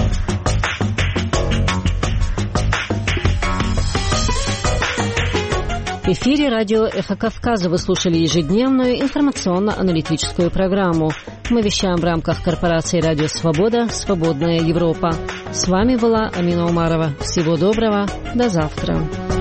[SPEAKER 1] В эфире радио «Эхо Кавказа» вы слушали ежедневную информационно-аналитическую программу. Мы вещаем в рамках корпорации «Радио Свобода. Свободная Европа». С вами была Амина Умарова. Всего доброго. До завтра.